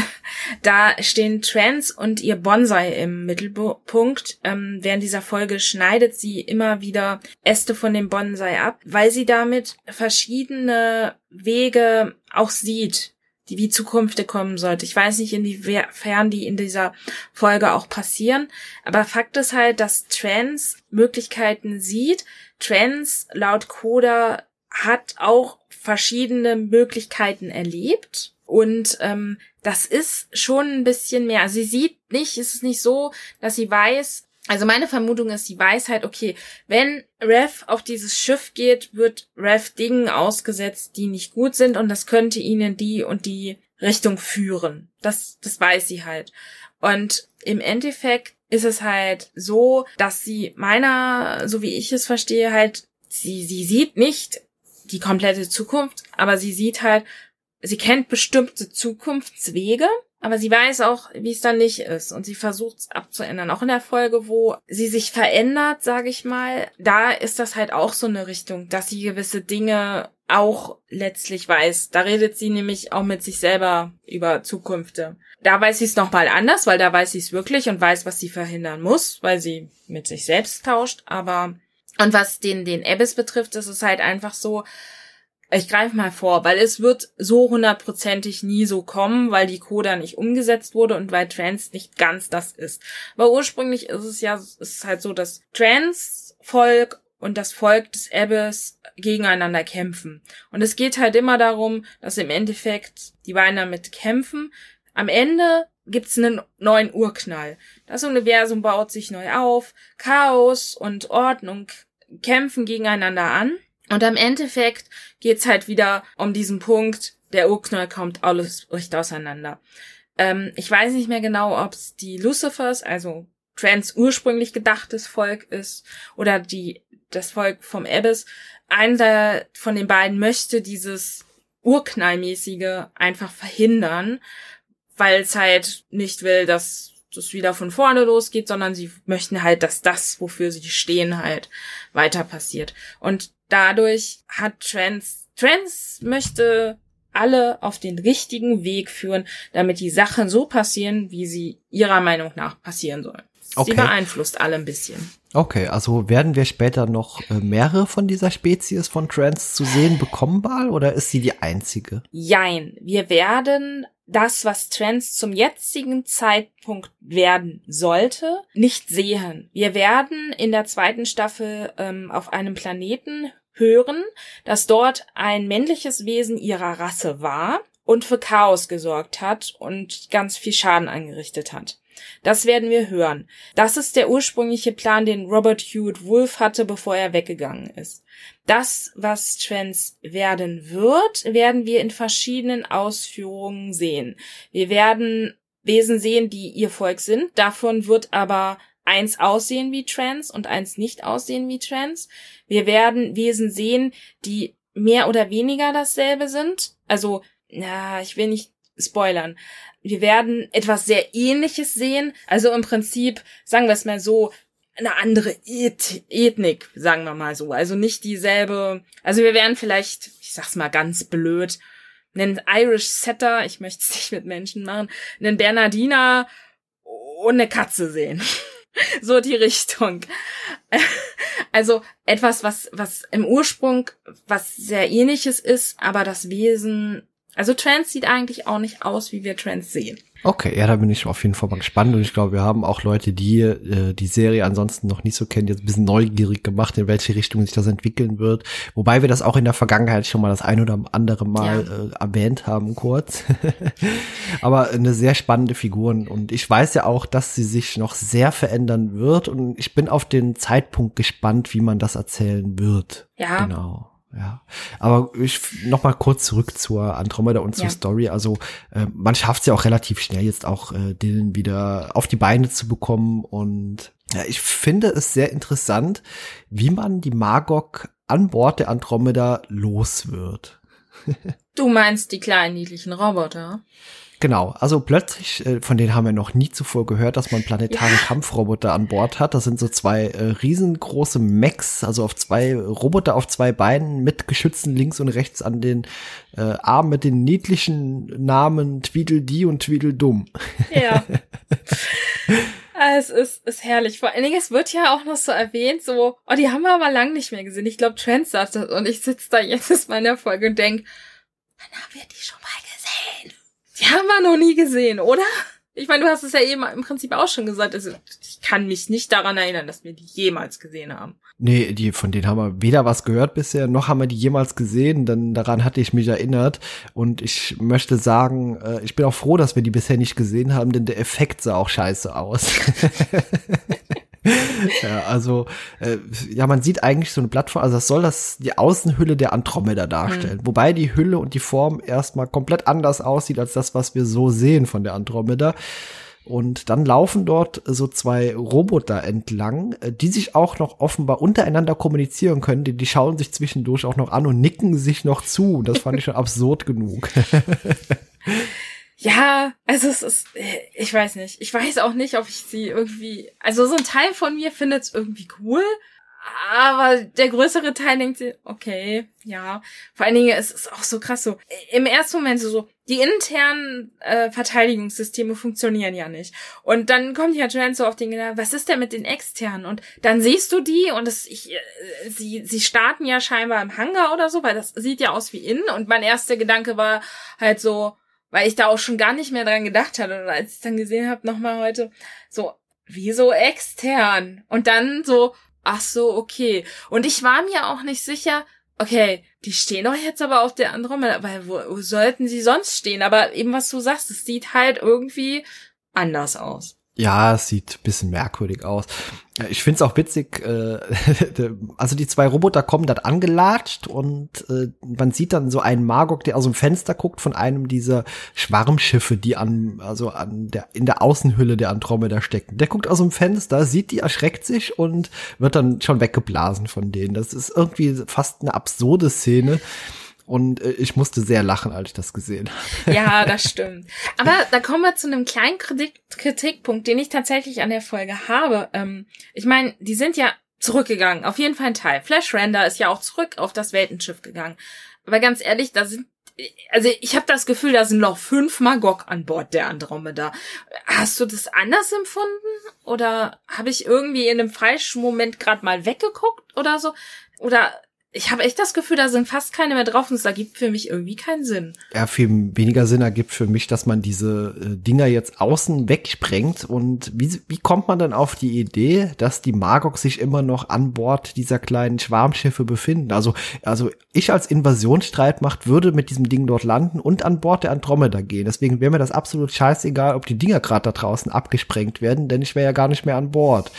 Da stehen Trans und ihr Bonsai im Mittelpunkt. Ähm, während dieser Folge schneidet sie immer wieder Äste von dem Bonsai ab, weil sie damit verschiedene Wege auch sieht, die wie Zukunft kommen sollte. Ich weiß nicht, inwiefern die in dieser Folge auch passieren, aber Fakt ist halt, dass Trans Möglichkeiten sieht. Trans laut Coda hat auch verschiedene Möglichkeiten erlebt. Und ähm, das ist schon ein bisschen mehr. Also sie sieht nicht, es ist nicht so, dass sie weiß, also meine Vermutung ist, sie weiß halt, okay, wenn Rev auf dieses Schiff geht, wird Rev Dingen ausgesetzt, die nicht gut sind und das könnte ihn in die und die Richtung führen. Das, das weiß sie halt. Und im Endeffekt ist es halt so, dass sie meiner, so wie ich es verstehe, halt, sie, sie sieht nicht die komplette Zukunft, aber sie sieht halt, sie kennt bestimmte Zukunftswege, aber sie weiß auch, wie es dann nicht ist. Und sie versucht es abzuändern. Auch in der Folge, wo sie sich verändert, sage ich mal, da ist das halt auch so eine Richtung, dass sie gewisse Dinge auch letztlich weiß. Da redet sie nämlich auch mit sich selber über Zukünfte. Da weiß sie es nochmal anders, weil da weiß sie es wirklich und weiß, was sie verhindern muss, weil sie mit sich selbst tauscht. Aber und was den, den Abyss betrifft, ist es halt einfach so, ich greife mal vor, weil es wird so hundertprozentig nie so kommen, weil die Coda nicht umgesetzt wurde und weil Trans nicht ganz das ist. Aber ursprünglich ist es ja, ist es halt so, dass Trans-Volk und das Volk des Abyss gegeneinander kämpfen. Und es geht halt immer darum, dass im Endeffekt die beiden damit kämpfen. Am Ende gibt's einen neuen Urknall. Das Universum baut sich neu auf, Chaos und Ordnung kämpfen gegeneinander an. Und am Endeffekt geht's halt wieder um diesen Punkt, der Urknall kommt, alles bricht auseinander. Ähm, ich weiß nicht mehr genau, ob es die Lucifers, also Trans ursprünglich gedachtes Volk ist, oder die das Volk vom Abyss. Einer von den beiden möchte dieses Urknallmäßige einfach verhindern, weil es halt nicht will, dass das wieder von vorne losgeht, sondern sie möchten halt, dass das, wofür sie stehen, halt weiter passiert. Und dadurch hat Trans, Trans möchte alle auf den richtigen Weg führen, damit die Sachen so passieren, wie sie ihrer Meinung nach passieren sollen. Okay. Sie beeinflusst alle ein bisschen. Okay, also werden wir später noch äh, mehrere von dieser Spezies von Trans zu sehen bekommen, Bal, oder ist sie die einzige? Jein, wir werden das, was Trans zum jetzigen Zeitpunkt werden sollte, nicht sehen. Wir werden in der zweiten Staffel ähm, auf einem Planeten hören, dass dort ein männliches Wesen ihrer Rasse war und für Chaos gesorgt hat und ganz viel Schaden angerichtet hat. Das werden wir hören. Das ist der ursprüngliche Plan, den Robert Hewitt Wolf hatte, bevor er weggegangen ist. Das, was Trans werden wird, werden wir in verschiedenen Ausführungen sehen. Wir werden Wesen sehen, die ihr Volk sind. Davon wird aber eins aussehen wie Trans und eins nicht aussehen wie Trans. Wir werden Wesen sehen, die mehr oder weniger dasselbe sind. Also, na, ich will nicht spoilern. Wir werden etwas sehr Ähnliches sehen. Also im Prinzip, sagen wir es mal so, eine andere Eth- Ethnik, sagen wir mal so. Also nicht dieselbe, also wir werden vielleicht, ich sag's mal ganz blöd, einen Irish Setter, ich möchte es nicht mit Menschen machen, einen Bernardiner und eine Katze sehen. So die Richtung. Also etwas, was, was im Ursprung was sehr Ähnliches ist, aber das Wesen, also Trans sieht eigentlich auch nicht aus, wie wir Trans sehen. Okay, ja, da bin ich auf jeden Fall mal gespannt und ich glaube, wir haben auch Leute, die äh, die Serie ansonsten noch nicht so kennen, jetzt ein bisschen neugierig gemacht, in welche Richtung sich das entwickeln wird. Wobei wir das auch in der Vergangenheit schon mal das ein oder andere Mal ja. äh, erwähnt haben, kurz. Aber eine sehr spannende Figur und ich weiß ja auch, dass sie sich noch sehr verändern wird und ich bin auf den Zeitpunkt gespannt, wie man das erzählen wird. Ja. Genau. Ja, aber ich noch mal kurz zurück zur Andromeda und zur ja. Story. Also äh, man schafft es ja auch relativ schnell jetzt auch äh, Dylan wieder auf die Beine zu bekommen und ja, ich finde es sehr interessant, wie man die Magog an Bord der Andromeda los wird. Du meinst die kleinen niedlichen Roboter? Genau, also plötzlich, äh, von denen haben wir noch nie zuvor gehört, dass man planetare ja. Kampfroboter an Bord hat. Das sind so zwei äh, riesengroße Mechs, also auf zwei Roboter auf zwei Beinen mit Geschützen links und rechts an den äh, Armen mit den niedlichen Namen Tweedledee und Tweedledum. Ja. Es ist, ist herrlich. Vor allen Dingen, es wird ja auch noch so erwähnt, so, oh, die haben wir aber lang nicht mehr gesehen. Ich glaube, Trent sagt das und ich sitze da jetzt mal in der Folge und denk, wann haben wir die schon mal gesehen? Die haben wir noch nie gesehen, oder? Ich meine, du hast es ja eben im Prinzip auch schon gesagt. Also ich kann mich nicht daran erinnern, dass wir die jemals gesehen haben. Nee, die, von denen haben wir weder was gehört bisher, noch haben wir die jemals gesehen, denn daran hatte ich mich erinnert. Und ich möchte sagen, äh, ich bin auch froh, dass wir die bisher nicht gesehen haben, denn der Effekt sah auch scheiße aus. Ja, also, äh, ja, man sieht eigentlich so eine Plattform, also das soll das die Außenhülle der Andromeda darstellen. Mhm. Wobei die Hülle und die Form erstmal komplett anders aussieht als das, was wir so sehen von der Andromeda. Und dann laufen dort so zwei Roboter entlang, die sich auch noch offenbar untereinander kommunizieren können. Die, die schauen sich zwischendurch auch noch an und nicken sich noch zu. Das fand ich schon absurd genug. Ja, also es ist, ich weiß nicht. Ich weiß auch nicht, ob ich sie irgendwie, also so ein Teil von mir findet es irgendwie cool, aber der größere Teil denkt sich, okay, ja. Vor allen Dingen, es ist auch so krass so, im ersten Moment so, so die internen äh, Verteidigungssysteme funktionieren ja nicht. Und dann kommt ja Trent so auf den Gedanken, was ist denn mit den externen? Und dann siehst du die und es, ich, äh, sie, sie starten ja scheinbar im Hangar oder so, weil das sieht ja aus wie innen. Und mein erster Gedanke war halt so, weil ich da auch schon gar nicht mehr dran gedacht hatte. Und als ich dann gesehen habe, nochmal heute, so, wieso extern? Und dann so, ach so, okay. Und ich war mir auch nicht sicher, okay, die stehen doch jetzt aber auf der Andromeda, weil wo, wo sollten sie sonst stehen? Aber eben, was du sagst, es sieht halt irgendwie anders aus. Ja, es sieht ein bisschen merkwürdig aus. Ich find's auch witzig, äh, also die zwei Roboter kommen dann angelatscht und äh, man sieht dann so einen Magog, der aus dem Fenster guckt von einem dieser Schwarmschiffe, die an, also an der, in der Außenhülle der Andromeda stecken. Der guckt aus dem Fenster, sieht die, erschreckt sich und wird dann schon weggeblasen von denen. Das ist irgendwie fast eine absurde Szene. Und äh, ich musste sehr lachen, als ich das gesehen habe. Ja, das stimmt. Aber da kommen wir zu einem kleinen Kritik Kritikpunkt, den ich tatsächlich an der Folge habe. Ähm, ich meine, die sind ja zurückgegangen. Auf jeden Fall ein Teil. Flash Render ist ja auch zurück auf das Weltenschiff gegangen. Aber ganz ehrlich, da sind, also ich habe das Gefühl, da sind noch fünf Magog an Bord der Andromeda. Hast du das anders empfunden? Oder habe ich irgendwie in einem falschen Moment gerade mal weggeguckt oder so? Oder ich habe echt das Gefühl, da sind fast keine mehr drauf und es ergibt für mich irgendwie keinen Sinn. Ja, viel weniger Sinn ergibt für mich, dass man diese äh, Dinger jetzt außen wegsprengt. Und wie, wie kommt man dann auf die Idee, dass die Magog sich immer noch an Bord dieser kleinen Schwarmschiffe befinden? Also, also ich als Invasionsstreitmacht würde mit diesem Ding dort landen und an Bord der Andromeda gehen. Deswegen wäre mir das absolut scheißegal, ob die Dinger gerade da draußen abgesprengt werden, denn ich wäre ja gar nicht mehr an Bord.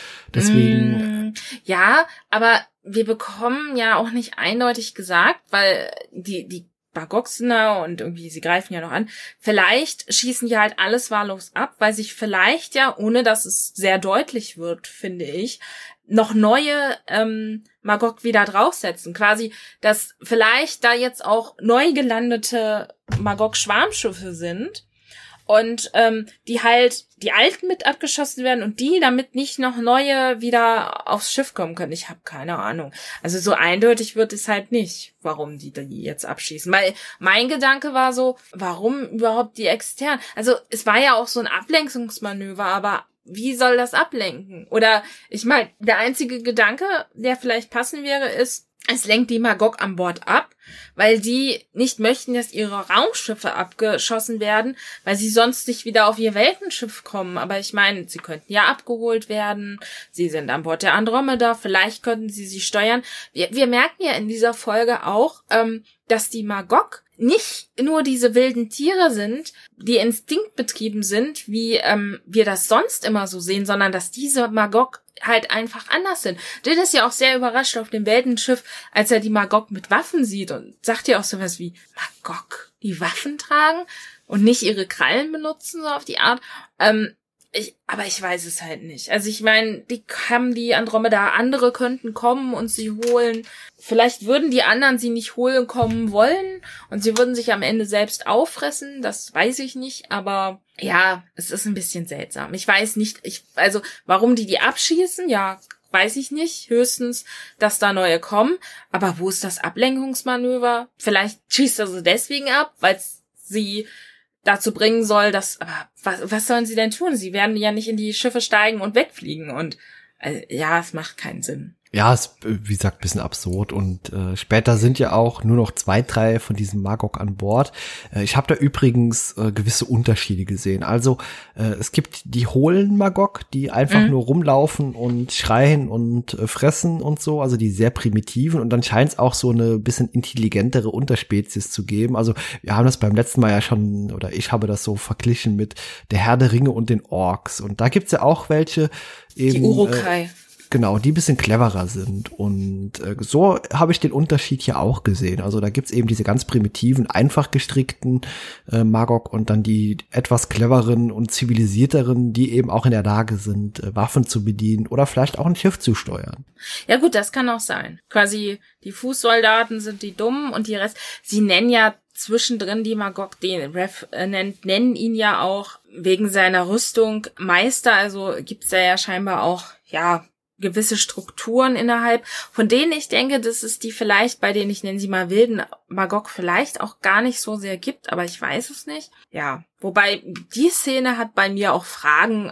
Deswegen. Mm, ja, aber wir bekommen ja auch nicht eindeutig gesagt, weil die, die Magoxener und irgendwie, sie greifen ja noch an, vielleicht schießen die halt alles wahllos ab, weil sich vielleicht ja, ohne dass es sehr deutlich wird, finde ich, noch neue ähm, Magog wieder draufsetzen. Quasi, dass vielleicht da jetzt auch neu gelandete Magog-Schwarmschiffe sind, und ähm, die halt, die alten mit abgeschossen werden und die, damit nicht noch neue wieder aufs Schiff kommen können. Ich habe keine Ahnung. Also so eindeutig wird es halt nicht, warum die die jetzt abschießen. Weil mein Gedanke war so, warum überhaupt die externen? Also es war ja auch so ein Ablenkungsmanöver, aber wie soll das ablenken? Oder ich meine, der einzige Gedanke, der vielleicht passen wäre, ist, es lenkt die Magog an Bord ab, weil die nicht möchten, dass ihre Raumschiffe abgeschossen werden, weil sie sonst nicht wieder auf ihr Weltenschiff kommen. Aber ich meine, sie könnten ja abgeholt werden, sie sind an Bord der Andromeda, vielleicht könnten sie sie steuern. Wir, wir merken ja in dieser Folge auch, ähm, dass die Magog nicht nur diese wilden Tiere sind, die instinktbetrieben sind, wie ähm, wir das sonst immer so sehen, sondern dass diese Magog halt einfach anders sind. Jill ist ja auch sehr überrascht auf dem Weltenschiff, als er die Magog mit Waffen sieht und sagt ja auch sowas wie, Magog, die Waffen tragen und nicht ihre Krallen benutzen, so auf die Art. Ähm, ich, aber ich weiß es halt nicht. Also ich meine, die haben die Andromeda, andere könnten kommen und sie holen. Vielleicht würden die anderen sie nicht holen kommen wollen und sie würden sich am Ende selbst auffressen, das weiß ich nicht, aber ja, es ist ein bisschen seltsam. Ich weiß nicht, ich also warum die die abschießen, ja, weiß ich nicht. Höchstens, dass da neue kommen. Aber wo ist das Ablenkungsmanöver? Vielleicht schießt er sie deswegen ab, weil sie dazu bringen soll, dass, aber was, was sollen sie denn tun? Sie werden ja nicht in die Schiffe steigen und wegfliegen und äh, ja, es macht keinen Sinn. Ja, ist, wie gesagt, bisschen absurd und äh, später sind ja auch nur noch zwei, drei von diesem Magog an Bord. Äh, ich habe da übrigens äh, gewisse Unterschiede gesehen. Also äh, es gibt die hohlen Magog, die einfach mhm. nur rumlaufen und schreien und äh, fressen und so, also die sehr primitiven, und dann scheint es auch so eine bisschen intelligentere Unterspezies zu geben. Also wir haben das beim letzten Mal ja schon, oder ich habe das so verglichen mit der Herr der Ringe und den Orks, und da gibt's ja auch welche eben, die Urukai. Äh, Genau, die ein bisschen cleverer sind, und äh, so habe ich den Unterschied hier auch gesehen. Also da gibt's eben diese ganz primitiven, einfach gestrickten äh, Magog und dann die etwas cleveren und zivilisierteren, die eben auch in der Lage sind, äh, Waffen zu bedienen oder vielleicht auch ein Schiff zu steuern. Ja gut, das kann auch sein. Quasi die Fußsoldaten sind die Dummen und die Rest, sie nennen ja zwischendrin die Magog, den Rev äh, nennt, nennen ihn ja auch wegen seiner Rüstung Meister, also gibt's da ja scheinbar auch, ja, gewisse Strukturen innerhalb, von denen ich denke, dass es die vielleicht, bei denen ich nenne sie mal wilden Magog, vielleicht auch gar nicht so sehr gibt, aber ich weiß es nicht. Ja, wobei die Szene hat bei mir auch Fragen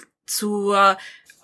zur,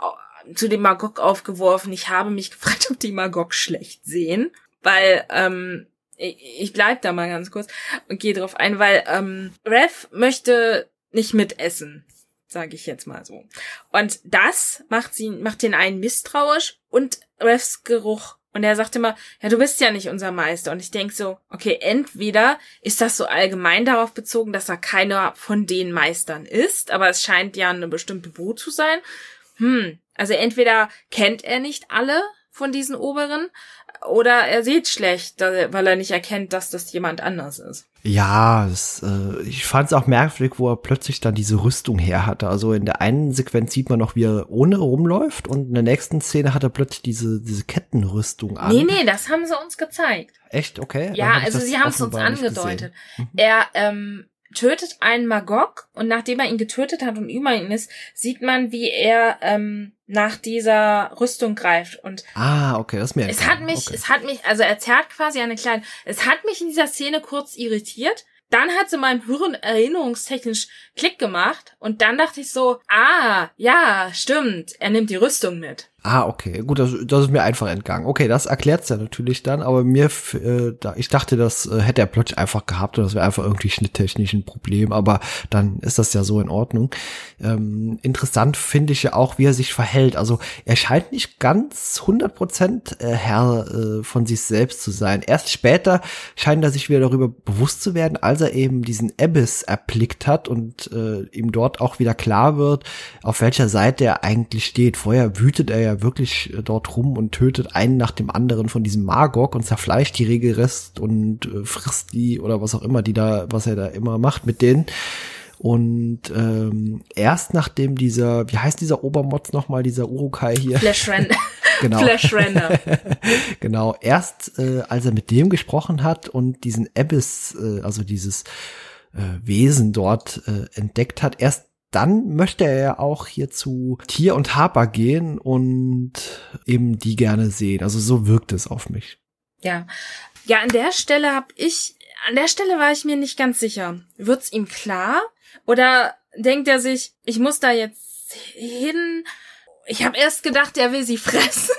zu dem Magog aufgeworfen. Ich habe mich gefragt, ob die Magog schlecht sehen, weil ähm, ich, ich bleib da mal ganz kurz und gehe drauf ein, weil ähm, Rev möchte nicht mitessen, sage ich jetzt mal so. Und das macht sie, macht den einen misstrauisch und Revs Geruch. Und er sagt immer, ja, du bist ja nicht unser Meister. Und ich denk so, okay, entweder ist das so allgemein darauf bezogen, dass er keiner von den Meistern ist, aber es scheint ja eine bestimmte Brut zu sein. Hm, also entweder kennt er nicht alle von diesen Oberen oder er sieht schlecht, weil er nicht erkennt, dass das jemand anders ist. Ja, das, äh, ich fand es auch merkwürdig, wo er plötzlich dann diese Rüstung her hatte. Also in der einen Sequenz sieht man noch, wie er ohne rumläuft, und in der nächsten Szene hat er plötzlich diese diese Kettenrüstung an. Nee, nee, das haben sie uns gezeigt. Echt? Okay. Ja, also sie haben es uns angedeutet. Mhm. Er ähm, tötet einen Magog, und nachdem er ihn getötet hat und über ihn ist, sieht man, wie er ähm, nach dieser Rüstung greift. Und ah, okay, das ist mir es hat mich, okay. es hat mich, also er zerrt quasi eine kleine, es hat mich in dieser Szene kurz irritiert. Dann hat sie in meinem Hirn erinnerungstechnisch Klick gemacht, und dann dachte ich so, ah, ja, stimmt, er nimmt die Rüstung mit. Ah, okay. Gut, das, das ist mir einfach entgangen. Okay, das erklärt's ja natürlich dann, aber mir, äh, da, ich dachte, das äh, hätte er plötzlich einfach gehabt und das wäre einfach irgendwie schnitttechnisch ein Problem, aber dann ist das ja so in Ordnung. Ähm, interessant finde ich ja auch, wie er sich verhält. Also er scheint nicht ganz hundert Prozent äh, Herr äh, von sich selbst zu sein. Erst später scheint er sich wieder darüber bewusst zu werden, als er eben diesen Abyss erblickt hat und äh, ihm dort auch wieder klar wird, auf welcher Seite er eigentlich steht. Vorher wütet er ja wirklich dort rum und tötet einen nach dem anderen von diesem Magog und zerfleischt die regelrecht und äh, frisst die oder was auch immer, die da, was er da immer macht mit denen. Und ähm, erst nachdem dieser, wie heißt dieser Obermotz nochmal, dieser Uruk-hai hier? Flashrenner. Genau. Flashrenner. Genau, erst äh, als er mit dem gesprochen hat und diesen Abyss, äh, also dieses äh, Wesen dort äh, entdeckt hat, erst dann möchte er ja auch hier zu Tyr und Harper gehen und eben die gerne sehen. Also so wirkt es auf mich. Ja, ja, an der Stelle hab ich, an der Stelle war ich mir nicht ganz sicher. Wird's ihm klar? Oder denkt er sich, ich muss da jetzt hin? Ich habe erst gedacht, er will sie fressen.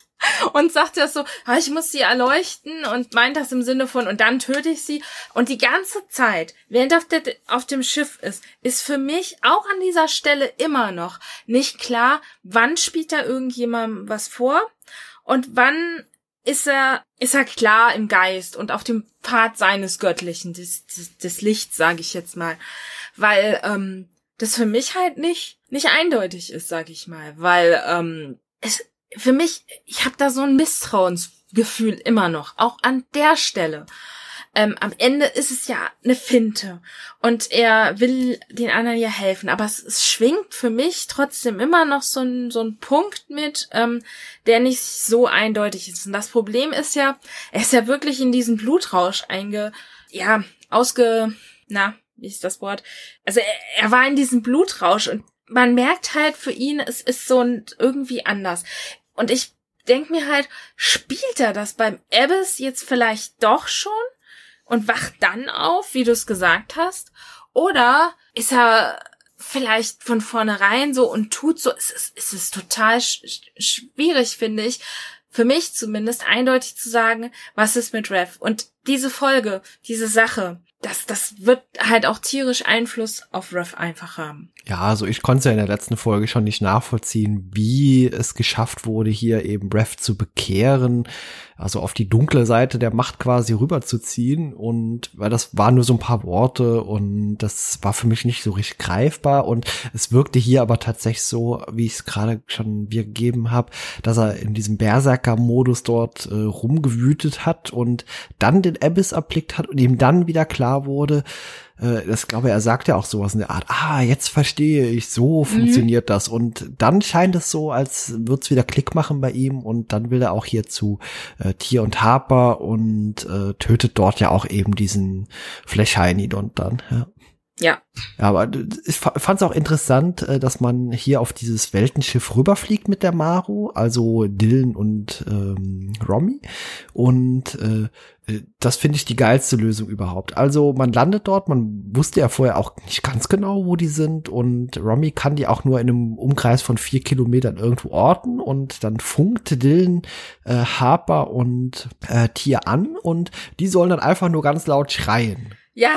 Und sagt ja so, ah, ich muss sie erleuchten und meint das im Sinne von, und dann töte ich sie. Und die ganze Zeit, während er auf, der, auf dem Schiff ist, ist für mich auch an dieser Stelle immer noch nicht klar, wann spielt da irgendjemandem was vor und wann ist er, ist er klar im Geist und auf dem Pfad seines Göttlichen, des, des, des Lichts, sage ich jetzt mal. Weil ähm, das für mich halt nicht, nicht eindeutig ist, sag ich mal. Weil ähm, es für mich, ich habe da so ein Misstrauensgefühl immer noch, auch an der Stelle. Ähm, am Ende ist es ja eine Finte und er will den anderen ja helfen, aber es, es schwingt für mich trotzdem immer noch so ein, so ein Punkt mit, ähm, der nicht so eindeutig ist. Und das Problem ist ja, er ist ja wirklich in diesen Blutrausch einge, ja, ausge, na, wie ist das Wort? Also er, er war in diesem Blutrausch und man merkt halt für ihn, es ist so ein, irgendwie anders. Und ich denke mir halt, spielt er das beim Abyss jetzt vielleicht doch schon und wacht dann auf, wie du es gesagt hast? Oder ist er vielleicht von vornherein so und tut so, es ist, es ist total sch- schwierig, finde ich, für mich zumindest eindeutig zu sagen, was ist mit Rev? Und diese Folge, diese Sache, das, das wird halt auch tierisch Einfluss auf Rev einfach haben. Ja, also ich konnte es ja in der letzten Folge schon nicht nachvollziehen, wie es geschafft wurde, hier eben Rev zu bekehren, also auf die dunkle Seite der Macht quasi rüberzuziehen, und weil das waren nur so ein paar Worte und das war für mich nicht so richtig greifbar, und es wirkte hier aber tatsächlich so, wie ich es gerade schon wiedergegeben habe, dass er in diesem Berserker-Modus dort äh, rumgewütet hat und dann den Abyss erblickt hat und ihm dann wieder klar wurde, das glaube er sagt ja auch sowas in der Art, ah, jetzt verstehe ich, so funktioniert mhm. das. Und dann scheint es so, als würde es wieder Klick machen bei ihm, und dann will er auch hier zu äh, Tyr und Harper und äh, tötet dort ja auch eben diesen Flashheinidon dann, ja. Ja. Ja, aber ich fand es auch interessant, dass man hier auf dieses Weltenschiff rüberfliegt mit der Maru, also Dylan und ähm, Romy. Und äh, das finde ich die geilste Lösung überhaupt. Also man landet dort, man wusste ja vorher auch nicht ganz genau, wo die sind, und Romy kann die auch nur in einem Umkreis von vier Kilometern irgendwo orten, und dann funkt Dylan äh, Harper und äh, Tyr an, und die sollen dann einfach nur ganz laut schreien. Ja.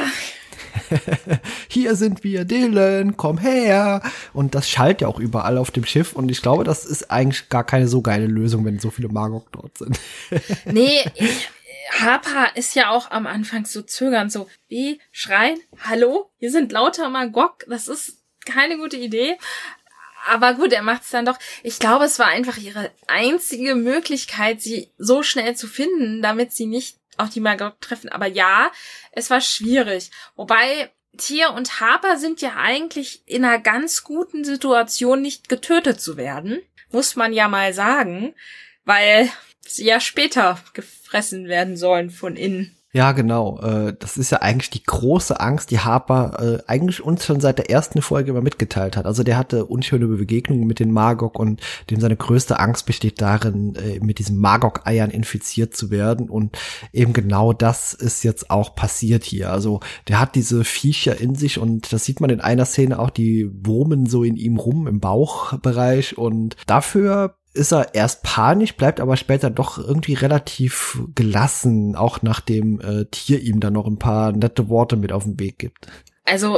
Hier sind wir, Dylan, komm her. Und das schallt ja auch überall auf dem Schiff. Und ich glaube, das ist eigentlich gar keine so geile Lösung, wenn so viele Magog dort sind. Nee, Harper ist ja auch am Anfang so zögernd, so wie schreien, hallo, hier sind lauter Magog. Das ist keine gute Idee. Aber gut, er macht's dann doch. Ich glaube, es war einfach ihre einzige Möglichkeit, sie so schnell zu finden, damit sie nicht auch die Magog treffen. Aber ja, es war schwierig. Wobei Tyr und Harper sind ja eigentlich in einer ganz guten Situation, nicht getötet zu werden. Muss man ja mal sagen. Weil sie ja später gefressen werden sollen von innen. Ja, genau. Äh, das ist ja eigentlich die große Angst, die Harper äh, eigentlich uns schon seit der ersten Folge immer mitgeteilt hat. Also der hatte unschöne Begegnungen mit den Magog, und dem seine größte Angst besteht darin, äh, mit diesen Magog-Eiern infiziert zu werden. Und eben genau das ist jetzt auch passiert hier. Also der hat diese Viecher in sich, und das sieht man in einer Szene auch, die wurmen so in ihm rum im Bauchbereich, und dafür ist er erst panisch, bleibt aber später doch irgendwie relativ gelassen, auch nachdem äh, Tyr ihm dann noch ein paar nette Worte mit auf den Weg gibt. Also,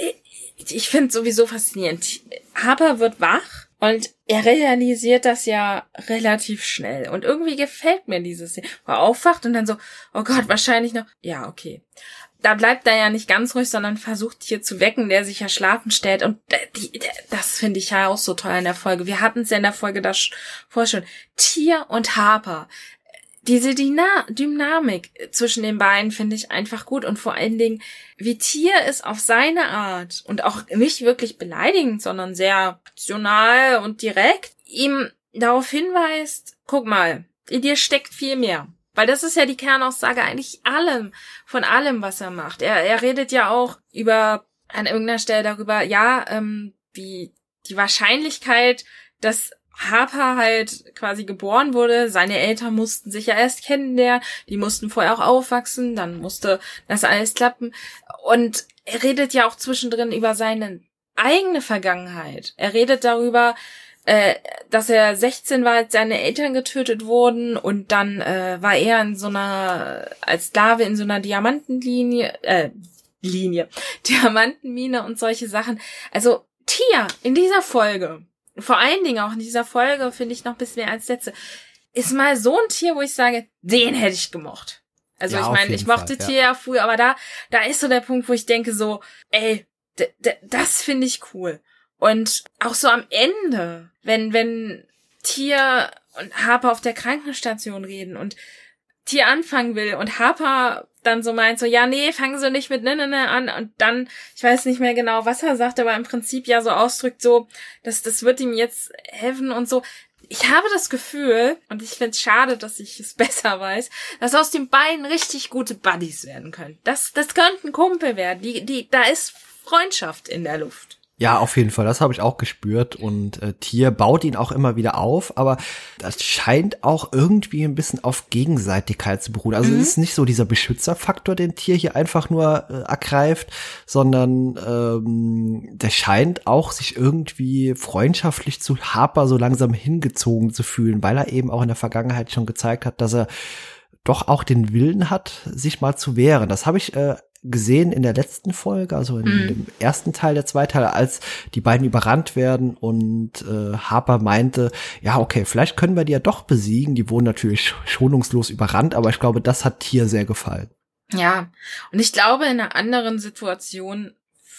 ich, ich finde sowieso faszinierend. Harper wird wach und er realisiert das ja relativ schnell. Und irgendwie gefällt mir dieses Szene. Wo er aufwacht und dann so, oh Gott, wahrscheinlich noch, ja, okay. Da bleibt er ja nicht ganz ruhig, sondern versucht hier zu wecken, der sich ja schlafen stellt. Und die, das finde ich ja auch so toll in der Folge. Wir hatten es ja in der Folge davor schon. Tyr und Harper. Diese Dyna- Dynamik zwischen den beiden finde ich einfach gut. Und vor allen Dingen, wie Tyr es auf seine Art und auch nicht wirklich beleidigend, sondern sehr rational und direkt ihm darauf hinweist, guck mal, in dir steckt viel mehr. Weil das ist ja die Kernaussage eigentlich allem, von allem, was er macht. Er, er redet ja auch über, an irgendeiner Stelle darüber, ja, ähm, wie die Wahrscheinlichkeit, dass Harper halt quasi geboren wurde. Seine Eltern mussten sich ja erst kennenlernen, die mussten vorher auch aufwachsen, dann musste das alles klappen. Und er redet ja auch zwischendrin über seine eigene Vergangenheit. Er redet darüber, äh, dass er sechzehn war, als seine Eltern getötet wurden, und dann äh, war er in so einer, als Sklave in so einer Diamantenlinie, äh, Linie, Diamantenmine und solche Sachen. Also Tyr in dieser Folge, vor allen Dingen auch in dieser Folge, finde ich noch ein bisschen mehr als letzte, ist mal so ein Tier, wo ich sage, den hätte ich gemocht. Also ja, ich meine, ich mochte Fall, Tyr ja. ja früher, aber da, da ist so der Punkt, wo ich denke so, ey, d- d- das finde ich cool. Und auch so am Ende, wenn, wenn Tyr und Harper auf der Krankenstation reden und Tyr anfangen will und Harper dann so meint so, ja, nee, fangen Sie nicht mit ne, ne, ne an, und dann, ich weiß nicht mehr genau, was er sagt, aber im Prinzip ja so ausdrückt so, dass das wird ihm jetzt helfen und so. Ich habe das Gefühl, und ich finde es schade, dass ich es besser weiß, dass aus den beiden richtig gute Buddies werden können. Das, das könnten Kumpel werden. Die, die, da ist Freundschaft in der Luft. Ja, auf jeden Fall, das habe ich auch gespürt, und äh, Tyr baut ihn auch immer wieder auf, aber das scheint auch irgendwie ein bisschen auf Gegenseitigkeit zu beruhen. Also mhm. es ist nicht so dieser Beschützerfaktor, den Tyr hier einfach nur äh, ergreift, sondern ähm, der scheint auch sich irgendwie freundschaftlich zu Harper so langsam hingezogen zu fühlen, weil er eben auch in der Vergangenheit schon gezeigt hat, dass er doch auch den Willen hat, sich mal zu wehren. Das habe ich äh, gesehen in der letzten Folge, also in mm. dem ersten Teil der zwei Teile, als die beiden überrannt werden und äh, Harper meinte, ja, okay, vielleicht können wir die ja doch besiegen. Die wurden natürlich schonungslos überrannt, aber ich glaube, das hat Tyr sehr gefallen. Ja, und ich glaube, in einer anderen Situation,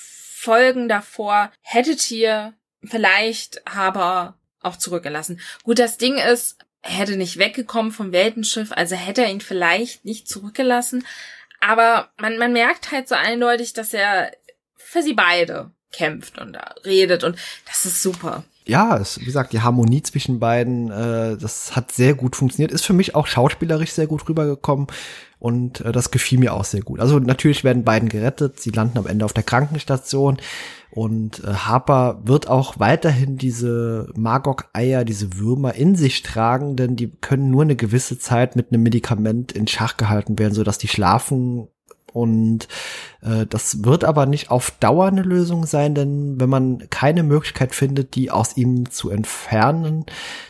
Folgen davor, hätte Tyr vielleicht Harper auch zurückgelassen. Gut, das Ding ist, er hätte nicht weggekommen vom Weltenschiff, also hätte er ihn vielleicht nicht zurückgelassen. Aber man, man merkt halt so eindeutig, dass er für sie beide kämpft und da redet, und das ist super. Ja, es, wie gesagt, die Harmonie zwischen beiden, äh, das hat sehr gut funktioniert. Ist für mich auch schauspielerisch sehr gut rübergekommen, und äh, das gefiel mir auch sehr gut. Also natürlich werden beiden gerettet, sie landen am Ende auf der Krankenstation, und äh, Harper wird auch weiterhin diese Magog-Eier, diese Würmer in sich tragen, denn die können nur eine gewisse Zeit mit einem Medikament in Schach gehalten werden, sodass die schlafen. Und äh, das wird aber nicht auf Dauer eine Lösung sein, denn wenn man keine Möglichkeit findet, die aus ihm zu entfernen,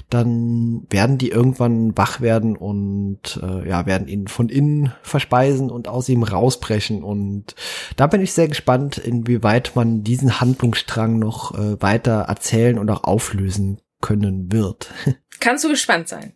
dann werden die irgendwann wach werden und äh, ja, werden ihn von innen verspeisen und aus ihm rausbrechen. Und da bin ich sehr gespannt, inwieweit man diesen Handlungsstrang noch äh, weiter erzählen und auch auflösen können wird. Kannst du gespannt sein.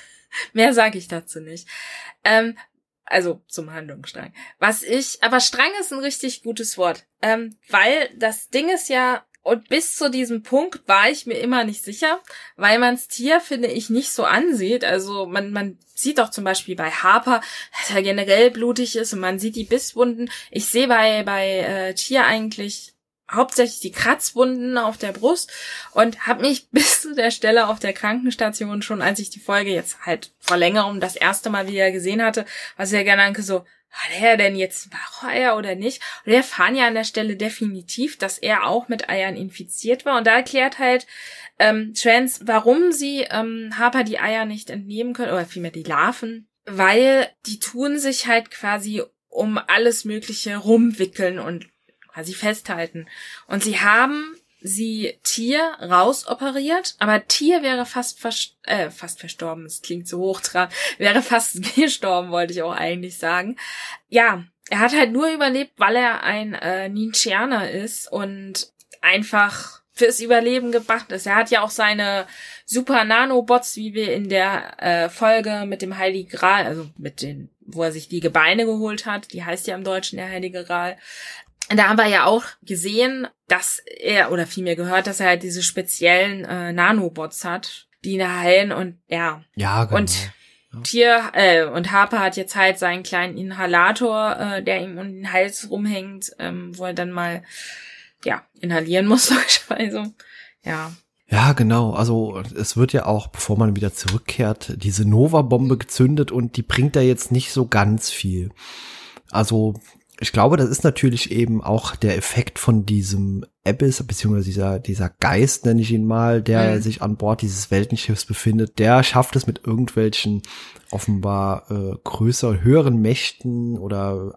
Mehr sage ich dazu nicht. Ähm, Also zum Handlungsstrang. Was ich, aber Strang ist ein richtig gutes Wort, ähm, weil das Ding ist ja, und bis zu diesem Punkt war ich mir immer nicht sicher, weil man's Tyr, finde ich, nicht so ansieht. Also man man sieht auch zum Beispiel bei Harper, dass er generell blutig ist, und man sieht die Bisswunden. Ich sehe bei bei äh, Tyr eigentlich hauptsächlich die Kratzwunden auf der Brust, und habe mich bis zu der Stelle auf der Krankenstation schon, als ich die Folge jetzt halt vor längerem das erste Mal wieder gesehen hatte, was der Gedanke so, hat er denn jetzt Eier oder nicht? Und wir erfahren ja an der Stelle definitiv, dass er auch mit Eiern infiziert war, und da erklärt halt ähm, Trance, warum sie ähm, Harper die Eier nicht entnehmen können, oder vielmehr die Larven, weil die tun sich halt quasi um alles Mögliche rumwickeln und quasi festhalten. Und sie haben sie Tier rausoperiert, aber Tier wäre fast vers- äh, fast verstorben, das klingt so hochtrabend, wäre fast gestorben, wollte ich auch eigentlich sagen. Ja, er hat halt nur überlebt, weil er ein äh, Ninjaner ist und einfach fürs Überleben gebracht ist. Er hat ja auch seine Super Nanobots, wie wir in der äh, Folge mit dem Heiligen Gral, also mit den, wo er sich die Gebeine geholt hat, die heißt ja im Deutschen der Heilige Gral. Da haben wir ja auch gesehen, dass er, oder vielmehr gehört, dass er halt diese speziellen äh, Nanobots hat, die ihn heilen und ja. Ja, genau. Und Tier, äh, und Harper hat jetzt halt seinen kleinen Inhalator, äh, der ihm um den Hals rumhängt, ähm, wo er dann mal, ja, inhalieren muss, logischerweise. Ja. Ja, genau. Also es wird ja auch, bevor man wieder zurückkehrt, diese Nova-Bombe gezündet und die bringt da jetzt nicht so ganz viel. Also ich glaube, das ist natürlich eben auch der Effekt von diesem Abyss, beziehungsweise dieser, dieser Geist, nenne ich ihn mal, der mhm. sich an Bord dieses Weltenschiffs befindet. Der schafft es mit irgendwelchen offenbar äh, größer, höheren Mächten oder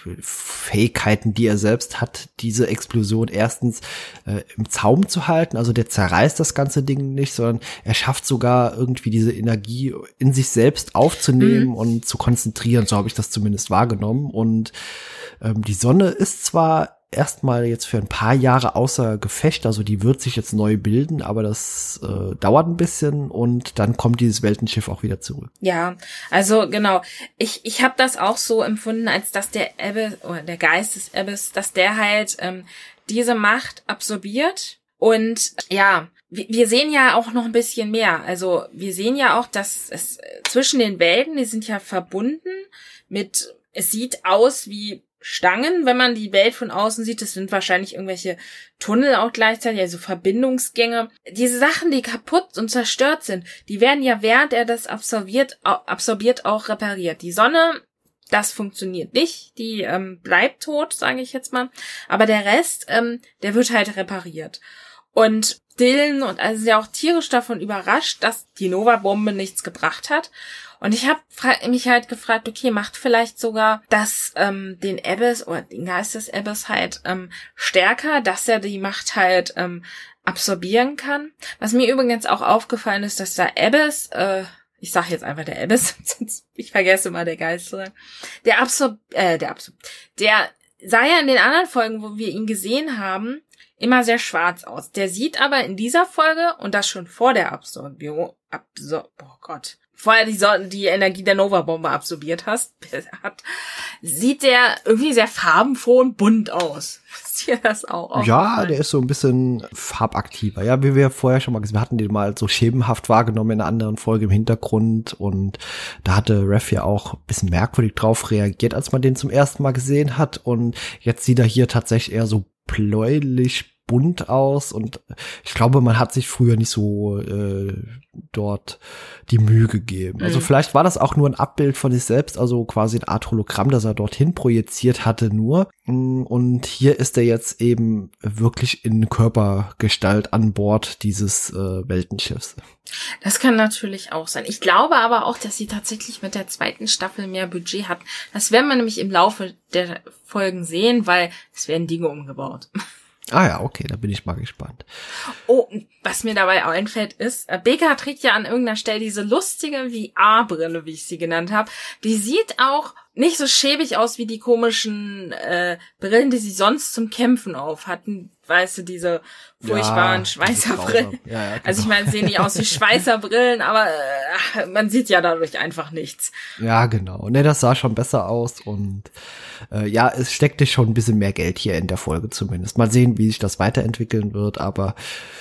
Fähigkeiten, die er selbst hat, diese Explosion erstens äh, im Zaum zu halten. Also der zerreißt das ganze Ding nicht, sondern er schafft sogar irgendwie diese Energie in sich selbst aufzunehmen mhm. und zu konzentrieren. So habe ich das zumindest wahrgenommen. Und ähm, die Sonne ist zwar erstmal jetzt für ein paar Jahre außer Gefecht, also die wird sich jetzt neu bilden, aber das äh, dauert ein bisschen und dann kommt dieses Weltenschiff auch wieder zurück. Ja, also genau, ich ich habe das auch so empfunden, als dass der Abyss, oder der Geist des Abyss, dass der halt ähm, diese Macht absorbiert und ja, wir, wir sehen ja auch noch ein bisschen mehr, also wir sehen ja auch, dass es zwischen den Welten, die sind ja verbunden mit, es sieht aus wie Stangen, wenn man die Welt von außen sieht, das sind wahrscheinlich irgendwelche Tunnel auch gleichzeitig, also Verbindungsgänge. Diese Sachen, die kaputt und zerstört sind, die werden ja, während er das absorbiert, absorbiert auch repariert. Die Sonne, das funktioniert nicht, die ähm, bleibt tot, sage ich jetzt mal, aber der Rest, ähm, der wird halt repariert. Und Dylan und also sind ja auch tierisch davon überrascht, dass die Nova-Bombe nichts gebracht hat. Und ich habe mich halt gefragt, okay, macht vielleicht sogar das ähm, den Abyss oder den Geist des Abyss halt ähm, stärker, dass er die Macht halt ähm, absorbieren kann. Was mir übrigens auch aufgefallen ist, dass der Abyss, äh, ich sag jetzt einfach der Abyss, ich vergesse mal der Geist, der Absor, äh, der Absor, der sah ja in den anderen Folgen, wo wir ihn gesehen haben, immer sehr schwarz aus. Der sieht aber in dieser Folge, und das schon vor der Absorption, Absor, oh Gott, vorher die, so- die Energie der Nova-Bombe absorbiert hast, hat, sieht der irgendwie sehr farbenfroh und bunt aus. Ist dir das auch Ja, der ist so ein bisschen farbaktiver. Ja, wie wir vorher schon mal gesehen, wir hatten den mal so schemenhaft wahrgenommen in einer anderen Folge im Hintergrund und da hatte Ref ja auch ein bisschen merkwürdig drauf reagiert, als man den zum ersten Mal gesehen hat und jetzt sieht er hier tatsächlich eher so bläulich bunt aus und ich glaube, man hat sich früher nicht so äh, dort die Mühe gegeben. Also mhm. vielleicht war das auch nur ein Abbild von sich selbst, also quasi eine Art Hologramm, das er dorthin projiziert hatte nur. Und hier ist er jetzt eben wirklich in Körpergestalt an Bord dieses äh, Weltenschiffs. Das kann natürlich auch sein. Ich glaube aber auch, dass sie tatsächlich mit der zweiten Staffel mehr Budget hat. Das werden wir nämlich im Laufe der Folgen sehen, weil es werden Dinge umgebaut. Ah ja, okay, da bin ich mal gespannt. Oh, was mir dabei auch einfällt ist, Beka trägt ja an irgendeiner Stelle diese lustige V R-Brille, wie ich sie genannt habe. Die sieht auch nicht so schäbig aus wie die komischen äh, Brillen, die sie sonst zum Kämpfen auf hatten. Weißt du, diese furchtbaren ja, Schweißerbrillen. Ja, ja, genau. Also ich meine, sehen nicht aus wie Schweißerbrillen, aber äh, man sieht ja dadurch einfach nichts. Ja, genau. Ne, das sah schon besser aus und äh, ja, es steckte schon ein bisschen mehr Geld hier in der Folge zumindest. Mal sehen, wie sich das weiterentwickeln wird, aber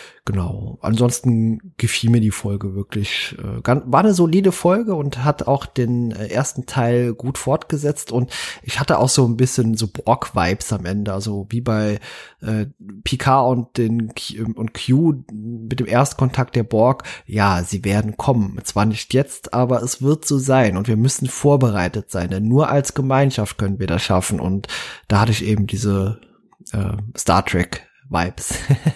genau. Ansonsten gefiel mir die Folge wirklich. Äh, ganz, war eine solide Folge und hat auch den äh, ersten Teil gut fortgesetzt. Und ich hatte auch so ein bisschen so Borg-Vibes am Ende. Also wie bei äh, Picard und, den, und Q mit dem Erstkontakt der Borg. Ja, sie werden kommen. Zwar nicht jetzt, aber es wird so sein. Und wir müssen vorbereitet sein. Denn nur als Gemeinschaft können wir das schaffen. Und da hatte ich eben diese äh, Star Trek Vibes.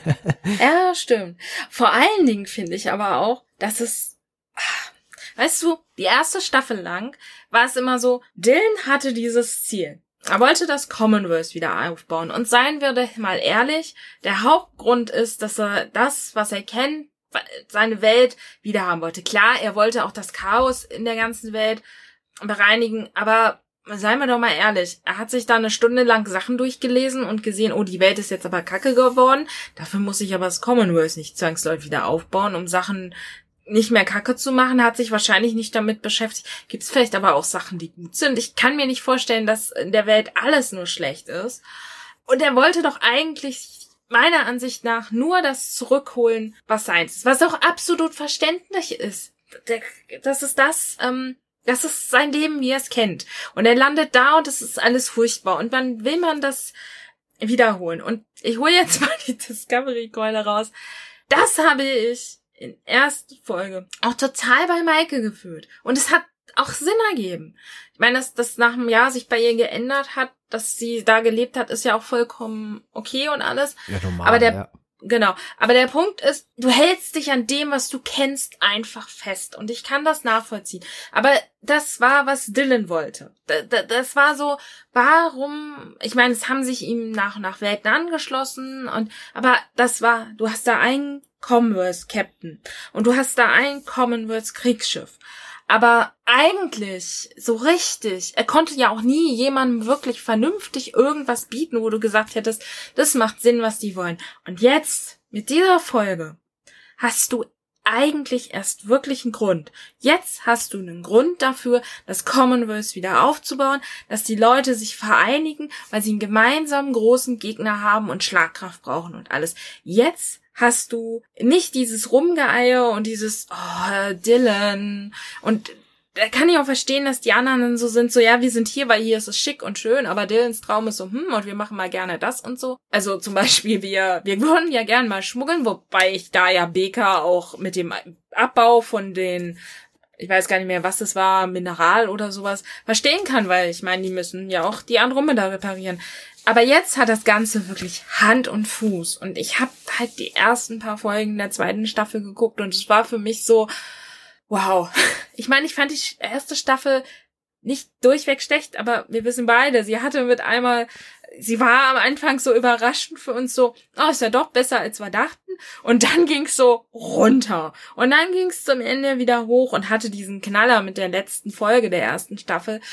Ja, stimmt. Vor allen Dingen finde ich aber auch, dass es, weißt du, die erste Staffel lang war es immer so, Dylan hatte dieses Ziel. er wollte das Commonwealth wieder aufbauen. Und seien wir doch mal ehrlich, der Hauptgrund ist, dass er das, was er kennt, seine Welt wieder haben wollte. Klar, er wollte auch das Chaos in der ganzen Welt bereinigen, aber seien wir doch mal ehrlich, er hat sich da eine Stunde lang Sachen durchgelesen und gesehen, oh, die Welt ist jetzt aber kacke geworden, dafür muss ich aber das Commonwealth nicht zwangsläufig wieder aufbauen, um Sachen nicht mehr kacke zu machen, hat sich wahrscheinlich nicht damit beschäftigt. Gibt es vielleicht aber auch Sachen, die gut sind. Ich kann mir nicht vorstellen, dass in der Welt alles nur schlecht ist. Und er wollte doch eigentlich meiner Ansicht nach nur das zurückholen, was seins ist, was auch absolut verständlich ist. Das ist das, ähm, das ist sein Leben, wie er es kennt. Und er landet da und es ist alles furchtbar. Und dann will man das wiederholen. Und ich hole jetzt mal die Discovery-Keule raus. Das habe ich in erster Folge auch total bei Maike gefühlt. Und es hat auch Sinn ergeben. Ich meine, dass das nach einem Jahr sich bei ihr geändert hat, dass sie da gelebt hat, ist ja auch vollkommen okay und alles. Ja, normal, aber der, ja. Genau. Aber der Punkt ist, du hältst dich an dem, was du kennst, einfach fest. Und ich kann das nachvollziehen. Aber das war, was Dylan wollte. Das war so, warum, ich meine, es haben sich ihm nach und nach Welten angeschlossen und, aber das war, du hast da einen Commonwealth Captain und du hast da ein Commonwealth Kriegsschiff. Aber eigentlich, so richtig, er konnte ja auch nie jemandem wirklich vernünftig irgendwas bieten, wo du gesagt hättest, das macht Sinn, was die wollen. Und jetzt, mit dieser Folge, hast du eigentlich erst wirklich einen Grund. Jetzt hast du einen Grund dafür, das Commonwealth wieder aufzubauen, dass die Leute sich vereinigen, weil sie einen gemeinsamen großen Gegner haben und Schlagkraft brauchen und alles. Jetzt hast du nicht dieses Rumgeeier und dieses oh, Dylan und da kann ich auch verstehen, dass die anderen dann so sind, so ja, wir sind hier, weil hier ist es schick und schön, aber Dylans Traum ist so, hm, und wir machen mal gerne das und so. Also zum Beispiel, wir wir würden ja gern mal schmuggeln, wobei ich da ja Baker auch mit dem Abbau von den, ich weiß gar nicht mehr, was das war, Mineral oder sowas, verstehen kann, weil ich meine, die müssen ja auch die Andromeda reparieren. Aber jetzt hat das Ganze wirklich Hand und Fuß. Und ich habe halt die ersten paar Folgen der zweiten Staffel geguckt und es war für mich so, wow. Ich meine, ich fand die erste Staffel nicht durchweg schlecht, aber wir wissen beide, sie hatte mit einmal, sie war am Anfang so überraschend für uns so, oh, ist ja doch besser, als wir dachten. Und dann ging's so runter. Und dann ging's zum Ende wieder hoch und hatte diesen Knaller mit der letzten Folge der ersten Staffel.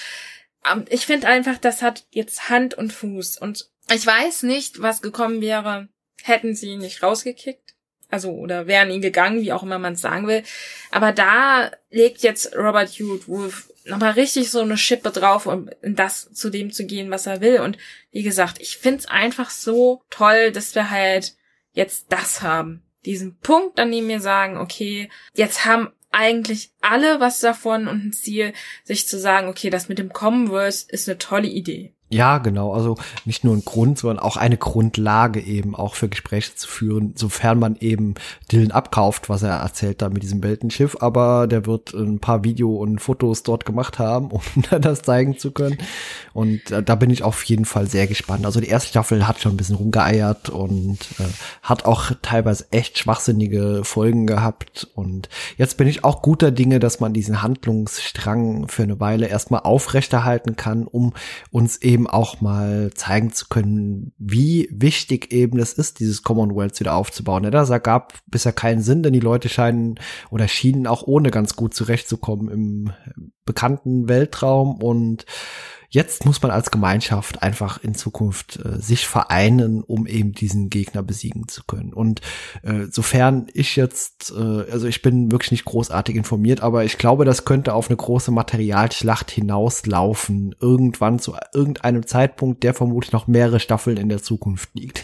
Ich finde einfach, das hat jetzt Hand und Fuß. Und ich weiß nicht, was gekommen wäre, hätten sie ihn nicht rausgekickt. Also, oder wären ihn gegangen, wie auch immer man es sagen will. Aber da legt jetzt Robert Hewitt Wolf nochmal richtig so eine Schippe drauf, um in das zu dem zu gehen, was er will. Und wie gesagt, ich find's einfach so toll, dass wir halt jetzt das haben. Diesen Punkt, an dem wir sagen, okay, jetzt haben eigentlich alle was davon und ein Ziel, sich zu sagen, okay, das mit dem Commonwealth ist eine tolle Idee. Ja, genau. Also nicht nur ein Grund, sondern auch eine Grundlage eben auch für Gespräche zu führen, sofern man eben Dylan abkauft, was er erzählt da mit diesem Weltenschiff. Aber der wird ein paar Video und Fotos dort gemacht haben, um das zeigen zu können. Und äh, da bin ich auf jeden Fall sehr gespannt. Also die erste Staffel hat schon ein bisschen rumgeeiert und äh, hat auch teilweise echt schwachsinnige Folgen gehabt. Und jetzt bin ich auch guter Dinge, dass man diesen Handlungsstrang für eine Weile erstmal aufrechterhalten kann, um uns eben auch mal zeigen zu können, wie wichtig eben es ist, dieses Commonwealth wieder aufzubauen. Ja, das ergab bisher keinen Sinn, denn die Leute scheinen oder schienen auch ohne ganz gut zurechtzukommen im bekannten Weltraum und jetzt muss man als Gemeinschaft einfach in Zukunft äh, sich vereinen, um eben diesen Gegner besiegen zu können. Und äh, sofern ich jetzt, äh, also ich bin wirklich nicht großartig informiert, aber ich glaube, das könnte auf eine große Materialschlacht hinauslaufen, irgendwann zu irgendeinem Zeitpunkt, der vermutlich noch mehrere Staffeln in der Zukunft liegt.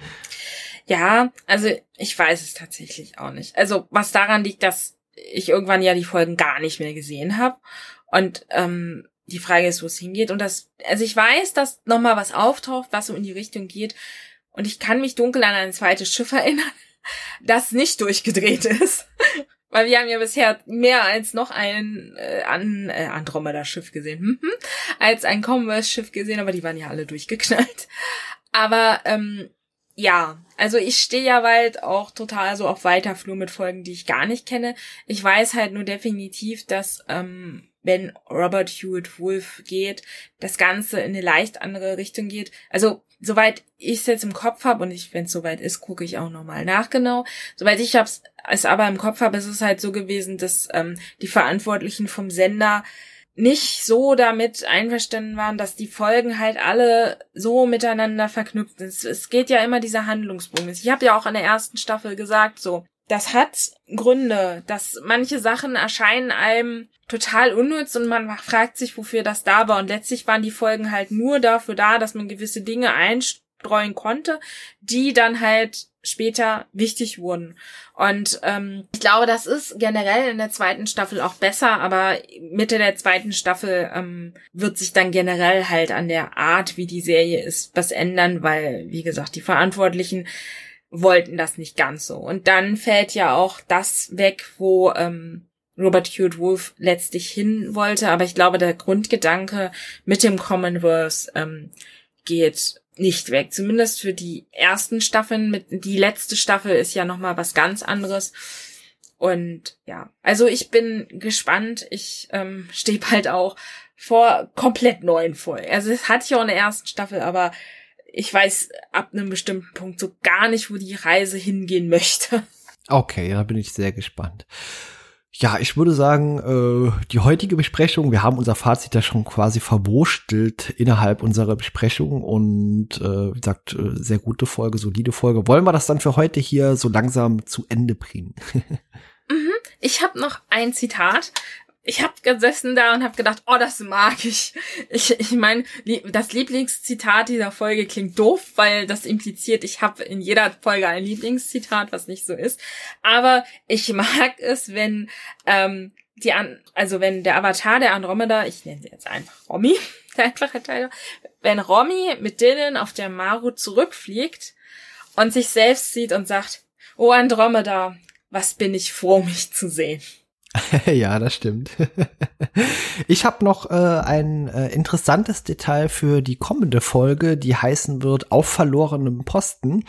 Ja, also ich weiß es tatsächlich auch nicht. Also was daran liegt, dass ich irgendwann ja die Folgen gar nicht mehr gesehen habe und ähm, die Frage ist, wo es hingeht. Und das, also ich weiß, dass nochmal was auftaucht, was so in die Richtung geht. Und ich kann mich dunkel an ein zweites Schiff erinnern, das nicht durchgedreht ist. Weil wir haben ja bisher mehr als noch ein äh, an, äh, Andromeda-Schiff gesehen. Mhm. Als ein Commonwealth-Schiff gesehen, aber die waren ja alle durchgeknallt. Aber ähm, ja, also ich stehe ja bald auch total so auf weiter Flur mit Folgen, die ich gar nicht kenne. Ich weiß halt nur definitiv, dass ähm, wenn Robert Hewitt Wolf geht, das Ganze in eine leicht andere Richtung geht. Also soweit ich es jetzt im Kopf habe, und ich, wenn es soweit ist, gucke ich auch nochmal nach genau. Soweit ich hab's, es aber im Kopf habe, ist es halt so gewesen, dass ähm, die Verantwortlichen vom Sender nicht so damit einverstanden waren, dass die Folgen halt alle so miteinander verknüpft sind. Es, es geht ja immer dieser Handlungsbogen. Ich habe ja auch in der ersten Staffel gesagt, so, das hat Gründe, dass manche Sachen erscheinen einem total unnütz und man fragt sich, wofür das da war. Und letztlich waren die Folgen halt nur dafür da, dass man gewisse Dinge einstreuen konnte, die dann halt später wichtig wurden. Und ähm, ich glaube, das ist generell in der zweiten Staffel auch besser, aber Mitte der zweiten Staffel ähm, wird sich dann generell halt an der Art, wie die Serie ist, was ändern, weil, wie gesagt, die Verantwortlichen wollten das nicht ganz so. Und dann fällt ja auch das weg, wo ähm, Robert Hewitt Wolf letztlich hin wollte. Aber ich glaube, der Grundgedanke mit dem Commonwealth ähm, geht nicht weg. Zumindest für die ersten Staffeln. Mit die letzte Staffel ist ja nochmal was ganz anderes. Und ja, also ich bin gespannt. Ich ähm, stehe bald auch vor komplett neuen Folgen. Also es hatte ich auch in der ersten Staffel, aber ich weiß ab einem bestimmten Punkt so gar nicht, wo die Reise hingehen möchte. Okay, da bin ich sehr gespannt. Ja, ich würde sagen, äh, die heutige Besprechung, wir haben unser Fazit ja schon quasi verwurstelt innerhalb unserer Besprechung und äh, wie gesagt, äh, sehr gute Folge, solide Folge. Wollen wir das dann für heute hier so langsam zu Ende bringen? mhm. Ich habe noch ein Zitat. Ich habe gesessen da und habe gedacht, oh, das mag ich. Ich ich meine, das Lieblingszitat dieser Folge klingt doof, weil das impliziert, ich habe in jeder Folge ein Lieblingszitat, was nicht so ist. Aber ich mag es, wenn ähm, die an, also wenn der Avatar der Andromeda, ich nenne sie jetzt einfach Romy, der einfache Teil, wenn Romy mit Dylan auf der Maru zurückfliegt und sich selbst sieht und sagt, oh Andromeda, was bin ich froh, mich zu sehen. Ja, das stimmt. Ich habe noch äh, ein äh, interessantes Detail für die kommende Folge, die heißen wird Auf verlorenem Posten.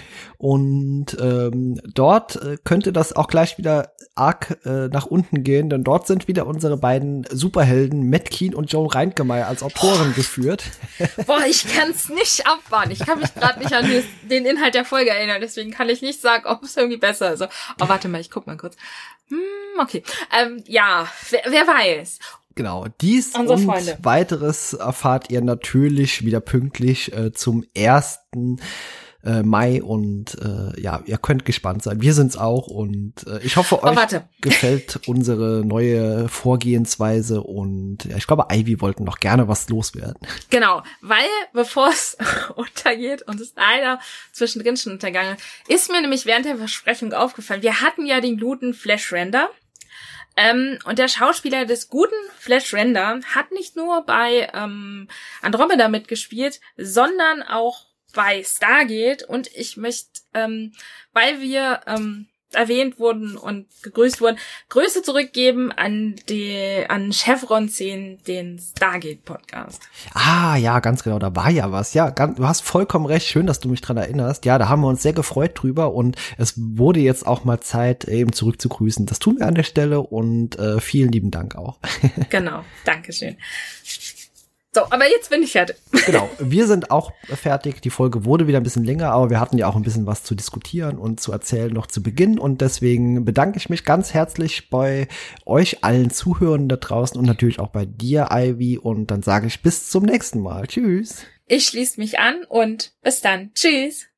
Und ähm, dort äh, könnte das auch gleich wieder arg äh, nach unten gehen, denn dort sind wieder unsere beiden Superhelden Matt Keane und Joe Reintgemeier als Autoren oh. geführt. Boah, ich kann's nicht abwarten. Ich kann mich gerade nicht an den Inhalt der Folge erinnern, deswegen kann ich nicht sagen, ob es irgendwie besser ist. Oh, warte mal, ich guck mal kurz. Hm, okay. Ähm, ja, wer, wer weiß. Genau, dies Unsere und Freunde. Weiteres erfahrt ihr natürlich wieder pünktlich äh, zum ersten Äh, Mai und äh, ja, ihr könnt gespannt sein. Wir sind's auch und äh, ich hoffe, euch oh, gefällt unsere neue Vorgehensweise und ja, ich glaube, Ivy wollten noch gerne was loswerden. Genau, weil bevor es untergeht und es leider zwischendrin schon untergegangen ist, mir nämlich während der Besprechung aufgefallen, wir hatten ja den guten Flash Render. Ähm, und der Schauspieler des guten Flash Render hat nicht nur bei ähm, Andromeda mitgespielt, sondern auch bei Stargate. Und ich möchte, ähm, weil wir ähm, erwähnt wurden und gegrüßt wurden, Grüße zurückgeben an die an Chevron zehn, den Stargate-Podcast. Ah, ja, ganz genau, da war ja was. Ja, ganz, du hast vollkommen recht, schön, dass du mich dran erinnerst. Ja, da haben wir uns sehr gefreut drüber und es wurde jetzt auch mal Zeit, eben zurückzugrüßen. Das tun wir an der Stelle und äh, vielen lieben Dank auch. Genau, Dankeschön. So, aber jetzt bin ich fertig. Genau, wir sind auch fertig. Die Folge wurde wieder ein bisschen länger, aber wir hatten ja auch ein bisschen was zu diskutieren und zu erzählen noch zu Beginn. Und deswegen bedanke ich mich ganz herzlich bei euch allen Zuhörern da draußen und natürlich auch bei dir, Ivy. Und dann sage ich bis zum nächsten Mal. Tschüss. Ich schließe mich an und bis dann. Tschüss.